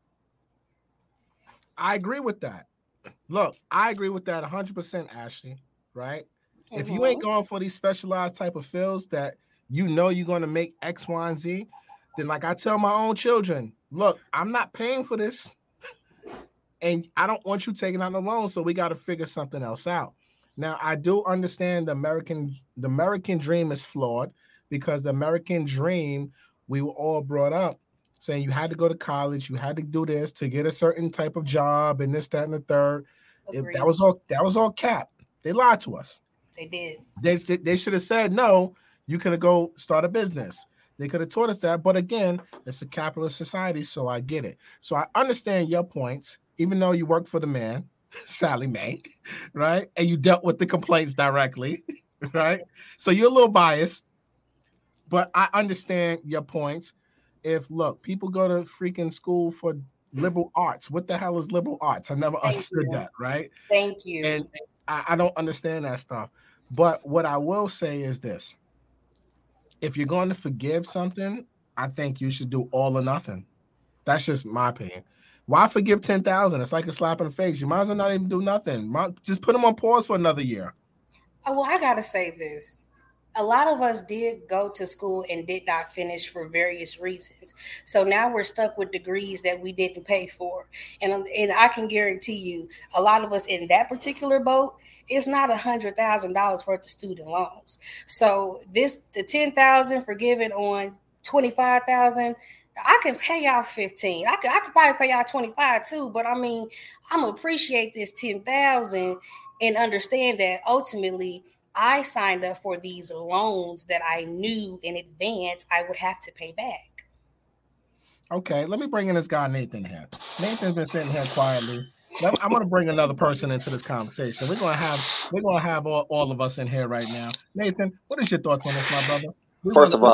I agree with that. Look, I agree with that 100%, Ashley, right? If you ain't going for these specialized type of fields that you know you're going to make X, Y, and Z, then like I tell my own children, look, I'm not paying for this. And I don't want you taking out the loan, so we got to figure something else out. Now, I do understand the American dream is flawed because the American dream, we were all brought up saying you had to go to college, you had to do this to get a certain type of job and this, that, and the third. That was all cap. They lied to us. They did. They should have said, no, you could go start a business. They could have taught us that. But again, it's a capitalist society, so I get it. So I understand your points, even though you work for the man, Sally Mae, right? And you dealt with the complaints directly, right? So you're a little biased, but I understand your points. Look, people go to freaking school for liberal arts. What the hell is liberal arts? I never understood that, right? Thank you. And I don't understand that stuff. But what I will say is this. If you're going to forgive something, I think you should do all or nothing. That's just my opinion. Why forgive 10,000? It's like a slap in the face. You might as well not even do nothing. Just put them on pause for another year. Oh, well, I got to say this. A lot of us did go to school and did not finish for various reasons. So now we're stuck with degrees that we didn't pay for. And I can guarantee you, a lot of us in that particular boat, it's not $100,000 worth of student loans. So the $10,000 forgiven on $25,000, I can pay y'all $15,000. I could probably pay y'all $25,000 too. But I mean, I'm gonna appreciate this $10,000 and understand that ultimately I signed up for these loans that I knew in advance I would have to pay back. Okay, let me bring in this guy Nathan here. Nathan's been sitting here quietly. I'm going to bring another person into this conversation. We're going to have all of us in here right now. Nathan, what is your thoughts on this, my brother? First of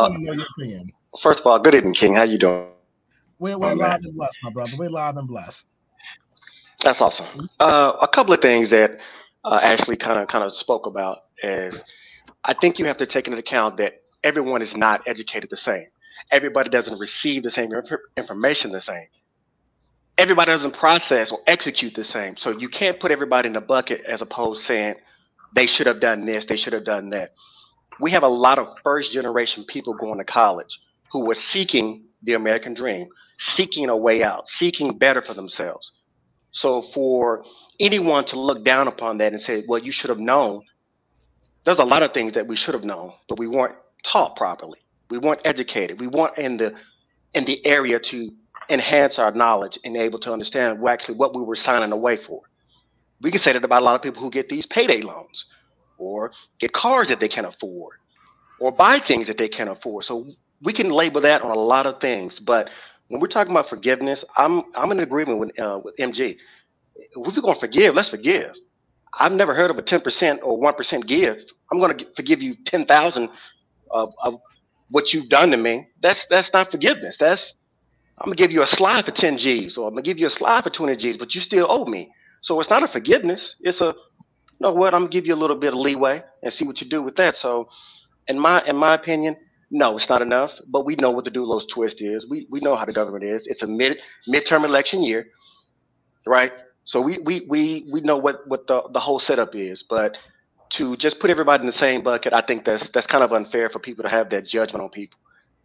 all, good evening, King. How you doing? We're live and blessed, my brother. We're live and blessed. That's awesome. A couple of things that Ashley kind of spoke about is I think you have to take into account that everyone is not educated the same. Everybody doesn't receive the same information the same. Everybody doesn't process or execute the same. So you can't put everybody in a bucket as opposed to saying they should have done this, they should have done that. We have a lot of first generation people going to college who were seeking the American dream, seeking a way out, seeking better for themselves. So for anyone to look down upon that and say, well, you should have known, there's a lot of things that we should have known, but we weren't taught properly. We weren't educated. We weren't in the area to enhance our knowledge and able to understand what we were signing away for. We can say that about a lot of people who get these payday loans or get cars that they can't afford or buy things that they can't afford. So we can label that on a lot of things. But when we're talking about forgiveness, I'm in agreement with MG. If we're going to forgive, let's forgive. I've never heard of a 10% or 1% give. I'm going to forgive you 10,000 of what you've done to me. That's not forgiveness. I'm going to give you a slide for 10 G's or I'm going to give you a slide for 20 G's, but you still owe me. So it's not a forgiveness. It's I'm going to give you a little bit of leeway and see what you do with that. So in my opinion, no, it's not enough, but we know what the Doulos twist is. We know how the government is. It's a midterm election year, right? So we know what the whole setup is, but to just put everybody in the same bucket, I think that's kind of unfair for people to have that judgment on people.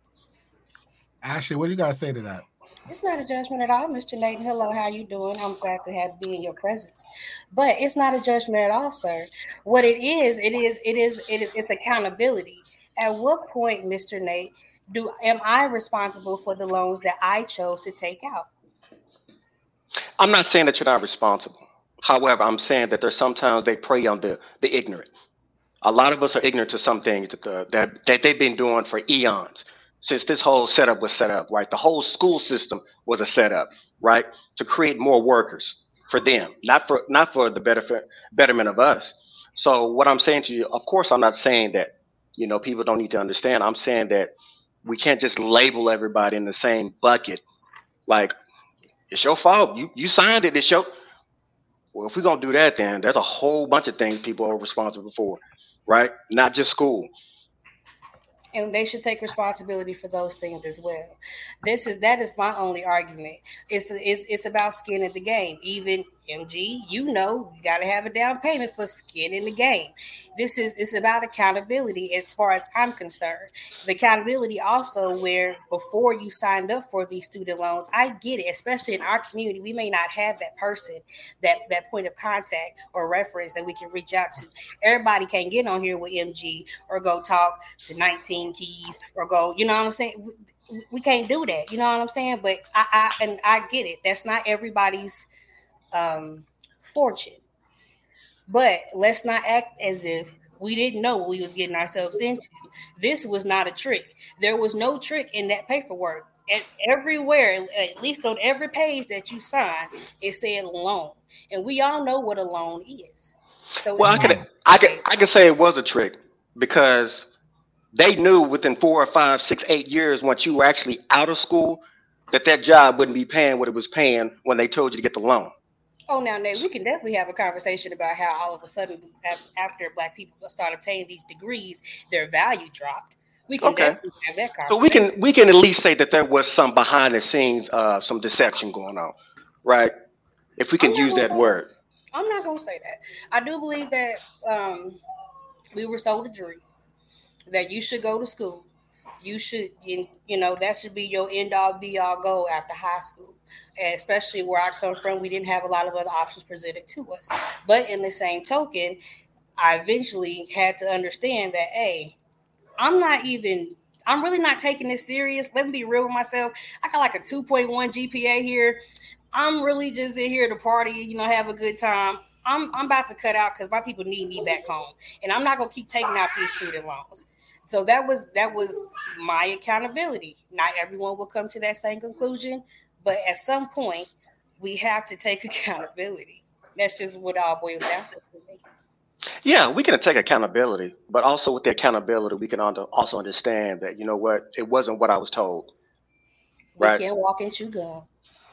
Ashley, what do you guys say to that? It's not a judgment at all, Mr. Nathan. Hello, how you doing? I'm glad to be in your presence. But it's not a judgment at all, sir. What it's accountability. At what point, Mr. Nate, am I responsible for the loans that I chose to take out? I'm not saying that you're not responsible. However, I'm saying that there's sometimes they prey on the ignorant. A lot of us are ignorant to some things that they've been doing for eons. Since this whole setup was set up, right? The whole school system was a setup, right? To create more workers for them, not for the betterment of us. So what I'm saying to you, of course, I'm not saying that, people don't need to understand. I'm saying that we can't just label everybody in the same bucket. Like, it's your fault. You signed it. Well, if we're going to do that, then there's a whole bunch of things people are responsible for, right? Not just school. And they should take responsibility for those things as well. That is my only argument. It's about skin in the game. Even MG, you got to have a down payment for skin in the game. It's about accountability as far as I'm concerned. The accountability also where before you signed up for these student loans, I get it, especially in our community, we may not have that person, that point of contact or reference that we can reach out to. Everybody can't get on here with MG or go talk to 19 Keys or go, you know what I'm saying? We can't do that, you know what I'm saying? But I get it. That's not everybody's fortune. But let's not act as if We didn't know what we was getting ourselves into. This was not a trick. There was no trick in that paperwork. And everywhere, at least on every page that you sign, it said loan. And we all know what a loan is. So well, I can say it was a trick because they knew within 4 or 5, 6, 8 years, once you were actually out of school, that job wouldn't be paying what it was paying when they told you to get the loan. Oh, now, Nate, we can definitely have a conversation about how all of a sudden, after Black people start obtaining these degrees, their value dropped. We can definitely have that conversation. So we can at least say that there was some behind the scenes, some deception going on, right? If we can use that word. I'm not going to say that. I do believe that we were sold a dream that you should go to school. You should, that should be your end all be all goal after high school. And especially where I come from, we didn't have a lot of other options presented to us. But in the same token, I eventually had to understand that, hey, I'm really not taking this serious. Let me be real with myself. I got like a 2.1 GPA here. I'm really just in here to party, have a good time. I'm about to cut out because my people need me back home. And I'm not going to keep taking out these student loans. So that was my accountability. Not everyone will come to that same conclusion, but at some point, we have to take accountability. That's just what all boils down to for me. Yeah, we can take accountability, but also with the accountability, we can also understand that, you know what, it wasn't what I was told. Right? We can't walk and chew gum.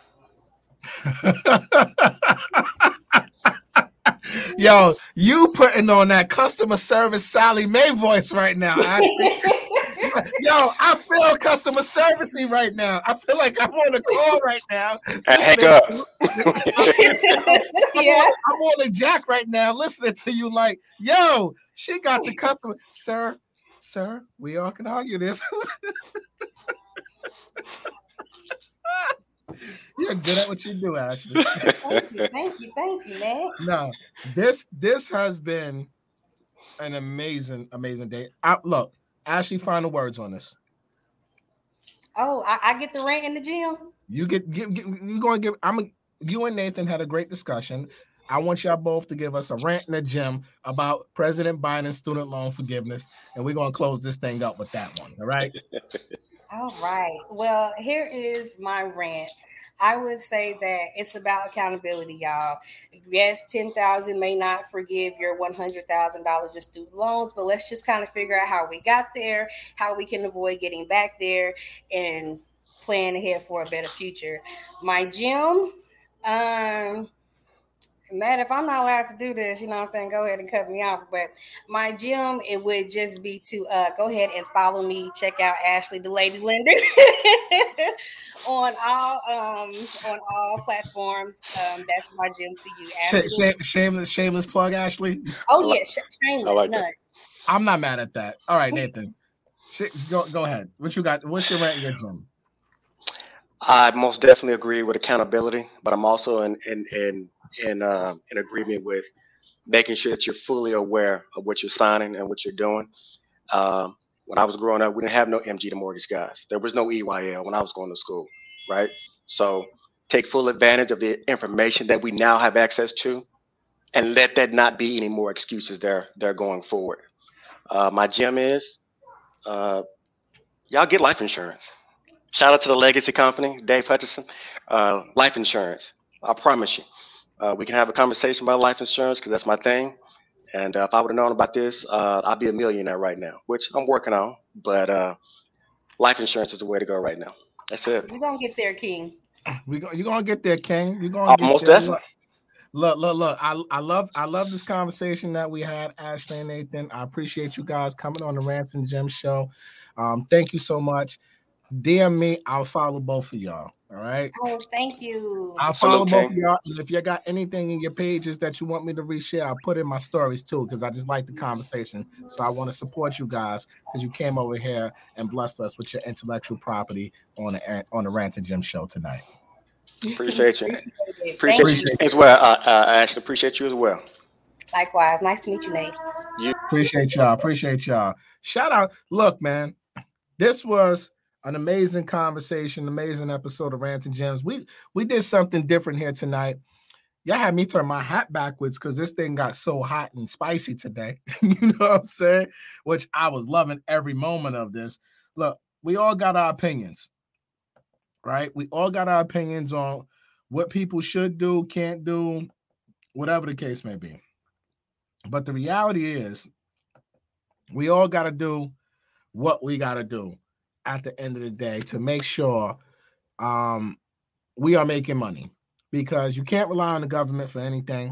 Yo, you putting on that customer service Sally Mae voice right now. Yo, I feel customer servicey right now. I feel like I'm on a call right now. Hang up. I'm on a jack right now listening to you like, yo, she got the customer. Sir, we all can argue this. You're good at what you do, Ashley. Thank you, man. No, this has been an amazing day. Look, Ashley, final words on this. Oh, I get the rant in the gym. You you're going to give. You and Nathan had a great discussion. I want y'all both to give us a rant in the gym about President Biden's student loan forgiveness, and we're going to close this thing up with that one. All right. All right. Well, here is my rant. I would say that it's about accountability, y'all. Yes, 10,000 may not forgive your $100,000 of student loans, but let's just kind of figure out how we got there, how we can avoid getting back there, and plan ahead for a better future. My gym, Matt, if I'm not allowed to do this, go ahead and cut me off. But my gym, it would just be to go ahead and follow me. Check out Ashley, the Lady Lender, on all platforms. That's my gym to you. Shameless plug, Ashley. Oh yeah, shameless. Like none. I'm not mad at that. All right, Nathan, go ahead. What you got? What's your rant in your gym? I most definitely agree with accountability, but I'm also in agreement with making sure that you're fully aware of what you're signing and what you're doing. When I was growing up, we didn't have no MG the mortgage guys. There was no EYL when I was going to school, right? So take full advantage of the information that we now have access to, and let that not be any more excuses there going forward. My gem is, y'all get life insurance. Shout out to the Legacy Company, Dave Hutchinson. Life insurance, I promise you. We can have a conversation about life insurance because that's my thing. And if I would have known about this, I'd be a millionaire right now, which I'm working on. But life insurance is the way to go right now. That's it. We're going to get there, King. You're going to get there, King. You're going to get most there. Definitely. Look. I love this conversation that we had, Ashley and Nathan. I appreciate you guys coming on the Rants and Gems show. Thank you so much. DM me. I'll follow both of y'all. All right. Oh, thank you. I'll follow both of y'all. And if you got anything in your pages that you want me to reshare, I'll put in my stories too, because I just like the conversation. So I want to support you guys because you came over here and blessed us with your intellectual property on the Rants and Gems show tonight. Appreciate you. Appreciate you as well. Ashley, appreciate you as well. Likewise. Nice to meet you, Nate. Appreciate y'all. Shout out. Look, man, this was an amazing conversation, amazing episode of Rants and Gems. We did something different here tonight. Y'all had me turn my hat backwards because this thing got so hot and spicy today. You know what I'm saying? Which I was loving every moment of this. Look, we all got our opinions, right? We all got our opinions on what people should do, can't do, whatever the case may be. But the reality is, we all got to do what we got to do at the end of the day to make sure we are making money, because you can't rely on the government for anything.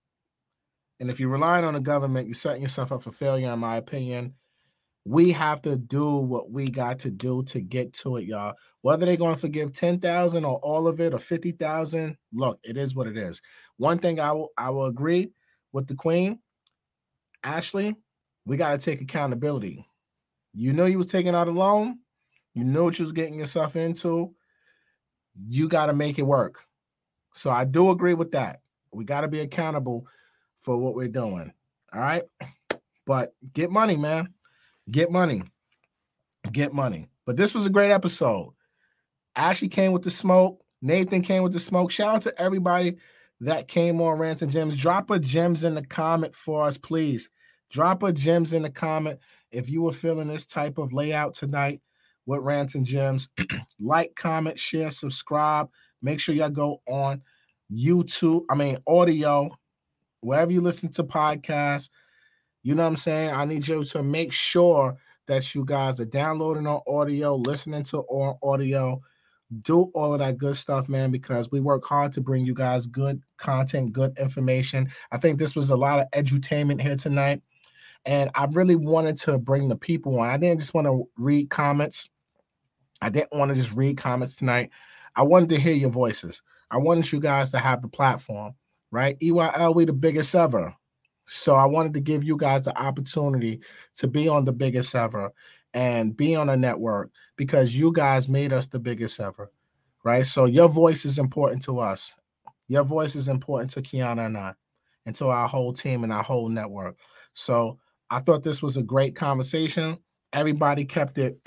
And if you're relying on the government, you're setting yourself up for failure, in my opinion. We have to do what we got to do to get to it, y'all. Whether they're going to forgive 10,000 or all of it or 50,000, look, it is what it is. One thing I will agree with the Queen, Ashley, we got to take accountability. You know you was taking out a loan. You know what you was getting yourself into. You got to make it work. So I do agree with that. We got to be accountable for what we're doing. All right? But get money, man. Get money. Get money. But this was a great episode. Ashley came with the smoke. Nathan came with the smoke. Shout out to everybody that came on Rants and Gems. Drop a gems in the comment for us, please. Drop a gems in the comment if you were feeling this type of layout tonight with Rants and Gems. Like, comment, share, subscribe. Make sure y'all go on YouTube, audio, wherever you listen to podcasts. You know what I'm saying? I need you to make sure that you guys are downloading on audio, listening to on audio. Do all of that good stuff, man, because we work hard to bring you guys good content, good information. I think this was a lot of edutainment here tonight. And I really wanted to bring the people on. I didn't just want to read comments. I didn't want to just read comments tonight. I wanted to hear your voices. I wanted you guys to have the platform, right? EYL, we the biggest ever. So I wanted to give you guys the opportunity to be on the biggest ever and be on a network, because you guys made us the biggest ever, right? So your voice is important to us. Your voice is important to Kiana and I, and to our whole team and our whole network. So I thought this was a great conversation. Everybody kept it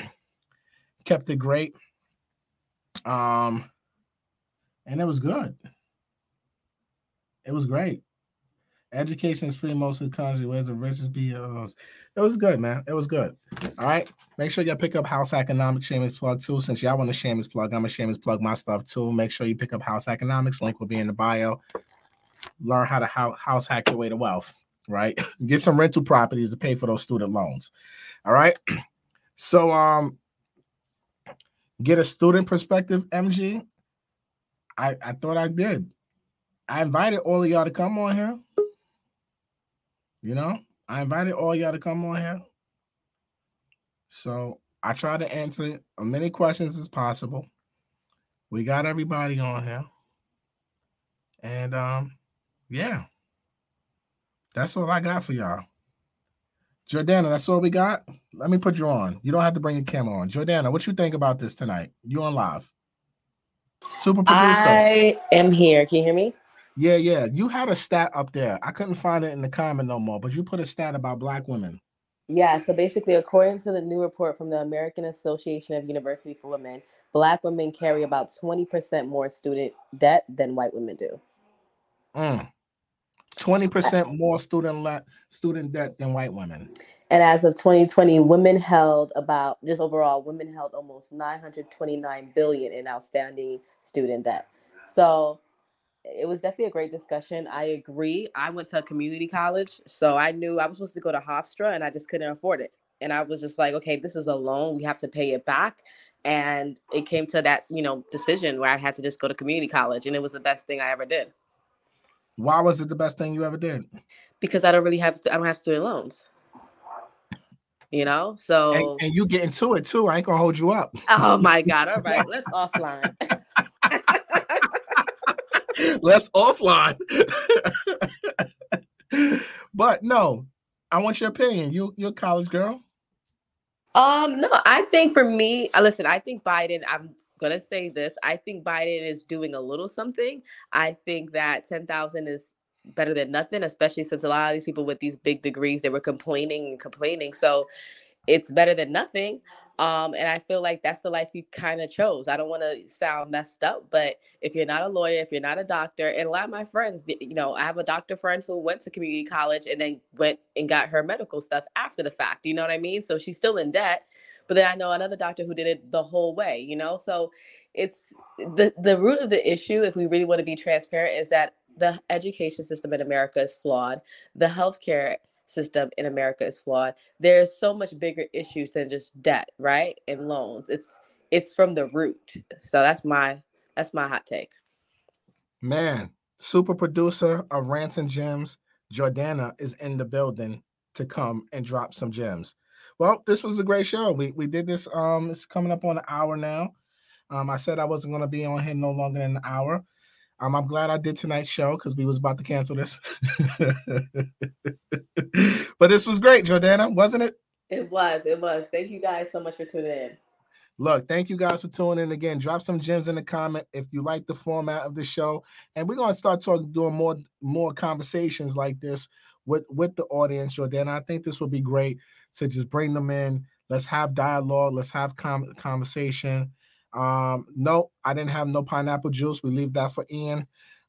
great. And it was good. It was great. Education is free in most of the country. Where's the richest be? It was good, man. It was good. All right. Make sure y'all pick up House Economics shameless plug too. Since y'all want a shameless plug, I'm a shameless plug my stuff too. Make sure you pick up House Economics. Link will be in the bio. Learn how to house hack your way to wealth. Right. Get some rental properties to pay for those student loans. All right. So get a student perspective, MG. I thought I did. I invited all of y'all to come on here. You know, I invited all y'all to come on here. So I tried to answer as many questions as possible. We got everybody on here. And yeah, that's all I got for y'all. Jordana, that's all we got. Let me put you on. You don't have to bring your camera on. Jordana, what you think about this tonight? You on live. Super producer. I am here. Can you hear me? Yeah. You had a stat up there. I couldn't find it in the comment no more, but you put a stat about Black women. Yeah, so basically, according to the new report from the American Association of University for Women, Black women carry about 20% more student debt than white women do. 20% more student debt than white women. And as of 2020, women held almost $929 billion in outstanding student debt. So it was definitely a great discussion. I agree. I went to a community college, so I knew I was supposed to go to Hofstra, and I just couldn't afford it. And I was just like, okay, this is a loan. We have to pay it back. And it came to that, decision where I had to just go to community college, and it was the best thing I ever did. Why was it the best thing you ever did? Because I don't have student loans. So and you get into it too. I ain't gonna hold you up. Oh my God! All right, let's offline. Let's offline. But no, I want your opinion. You're a college girl. No, I think for me, listen. I think Biden. I'm gonna say this. I think Biden is doing a little something. I think that 10,000 is better than nothing, especially since a lot of these people with these big degrees, they were complaining. So it's better than nothing. And I feel like that's the life you kind of chose. I don't want to sound messed up, but if you're not a lawyer, if you're not a doctor, and a lot of my friends, you know, I have a doctor friend who went to community college and then went and got her medical stuff after the fact. You know what I mean? So she's still in debt. But then I know another doctor who did it the whole way, you know? So it's the root of the issue, if we really want to be transparent, is that the education system in America is flawed. The healthcare system in America is flawed. There's so much bigger issues than just debt, right? And loans. It's from the root. So that's my hot take. Man, super producer of Rants and Gems, Jordana, is in the building to come and drop some gems. Well, this was a great show. We did this. It's coming up on an hour now. I said I wasn't going to be on here no longer than an hour. I'm glad I did tonight's show because we was about to cancel this. But this was great, Jordana, wasn't it? It was. Thank you guys so much for tuning in. Look, thank you guys for tuning in again. Drop some gems in the comment if you like the format of the show. And we're going to start doing more conversations like this with the audience, Jordana. I think this would be great to just bring them in. Let's have dialogue. Let's have conversation. No, I didn't have no pineapple juice. We leave that for Ian.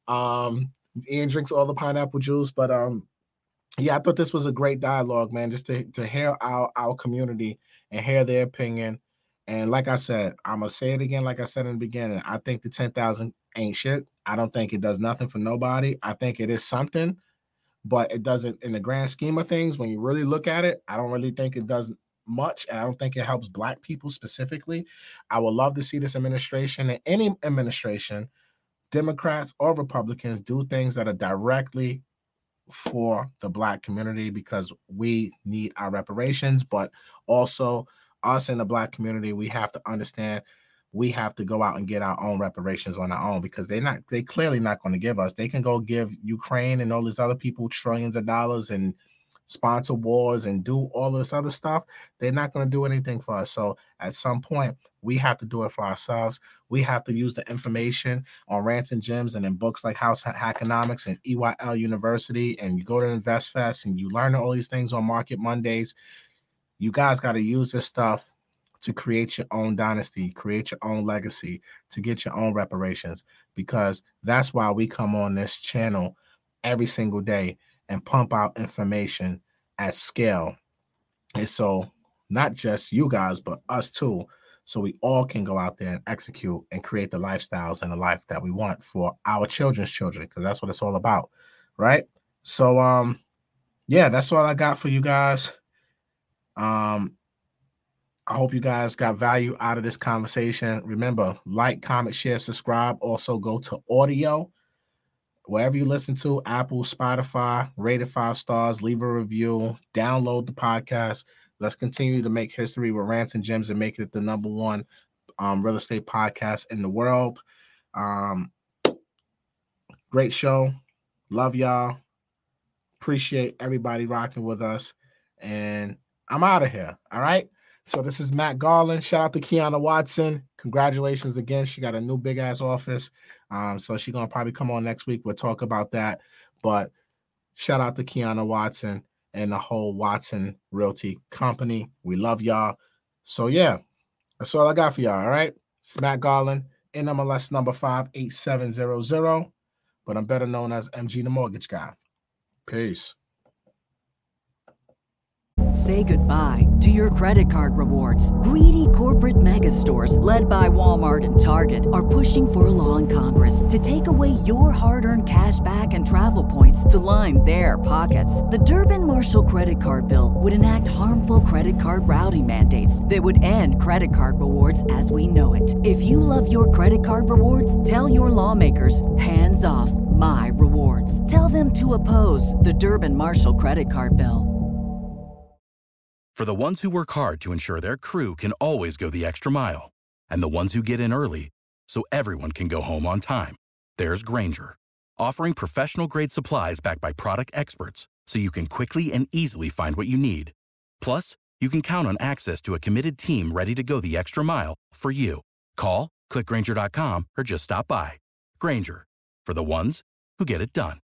Ian drinks all the pineapple juice, but yeah, I thought this was a great dialogue, man, just to hear our community and hear their opinion. And like I said, I'm gonna say it again, like I said in the beginning, I think the 10,000 ain't shit. I don't think it does nothing for nobody. I think it is something, but it doesn't, in the grand scheme of things, when you really look at it, I don't really think it does much. And I don't think it helps Black people specifically. I would love to see this administration and any administration, Democrats or Republicans, do things that are directly for the Black community, because we need our reparations, but also us in the Black community, we have to understand we have to go out and get our own reparations on our own, because they clearly not going to give us. They can go give Ukraine and all these other people trillions of dollars and sponsor wars and do all this other stuff. They're not going to do anything for us. So at some point, we have to do it for ourselves. We have to use the information on Rants and Gems and in books like House Hackonomics and EYL University, and you go to InvestFest and you learn all these things on Market Mondays. You guys got to use this stuff to create your own dynasty, create your own legacy, to get your own reparations, because that's why we come on this channel every single day and pump out information at scale. And so not just you guys, but us too, so we all can go out there and execute and create the lifestyles and the life that we want for our children's children, because that's what it's all about, right? So, yeah, that's all I got for you guys. I hope you guys got value out of this conversation. Remember, like, comment, share, subscribe. Also go to audio, wherever you listen to, Apple, Spotify, rate it 5 stars, leave a review, download the podcast. Let's continue to make history with Rants and Gems and make it the #1 real estate podcast in the world. Great show. Love y'all. Appreciate everybody rocking with us. And I'm out of here. All right. So this is Matt Garland. Shout out to Kiana Watson. Congratulations again. She got a new big ass office. So she's going to probably come on next week. We'll talk about that. But shout out to Kiana Watson and the whole Watson Realty Company. We love y'all. So yeah, that's all I got for y'all. All right. It's Matt Garland, NMLS number 58700. But I'm better known as MG the Mortgage Guy. Peace. Say goodbye to your credit card rewards. Greedy corporate mega stores, led by Walmart and Target, are pushing for a law in Congress to take away your hard-earned cash back and travel points to line their pockets. The Durbin-Marshall credit card bill would enact harmful credit card routing mandates that would end credit card rewards as we know it. If you love your credit card rewards, tell your lawmakers, hands off my rewards. Tell them to oppose the Durbin-Marshall credit card bill. For the ones who work hard to ensure their crew can always go the extra mile, and the ones who get in early so everyone can go home on time, there's Grainger, offering professional-grade supplies backed by product experts so you can quickly and easily find what you need. Plus, you can count on access to a committed team ready to go the extra mile for you. Call, click Grainger.com, or just stop by. Grainger, for the ones who get it done.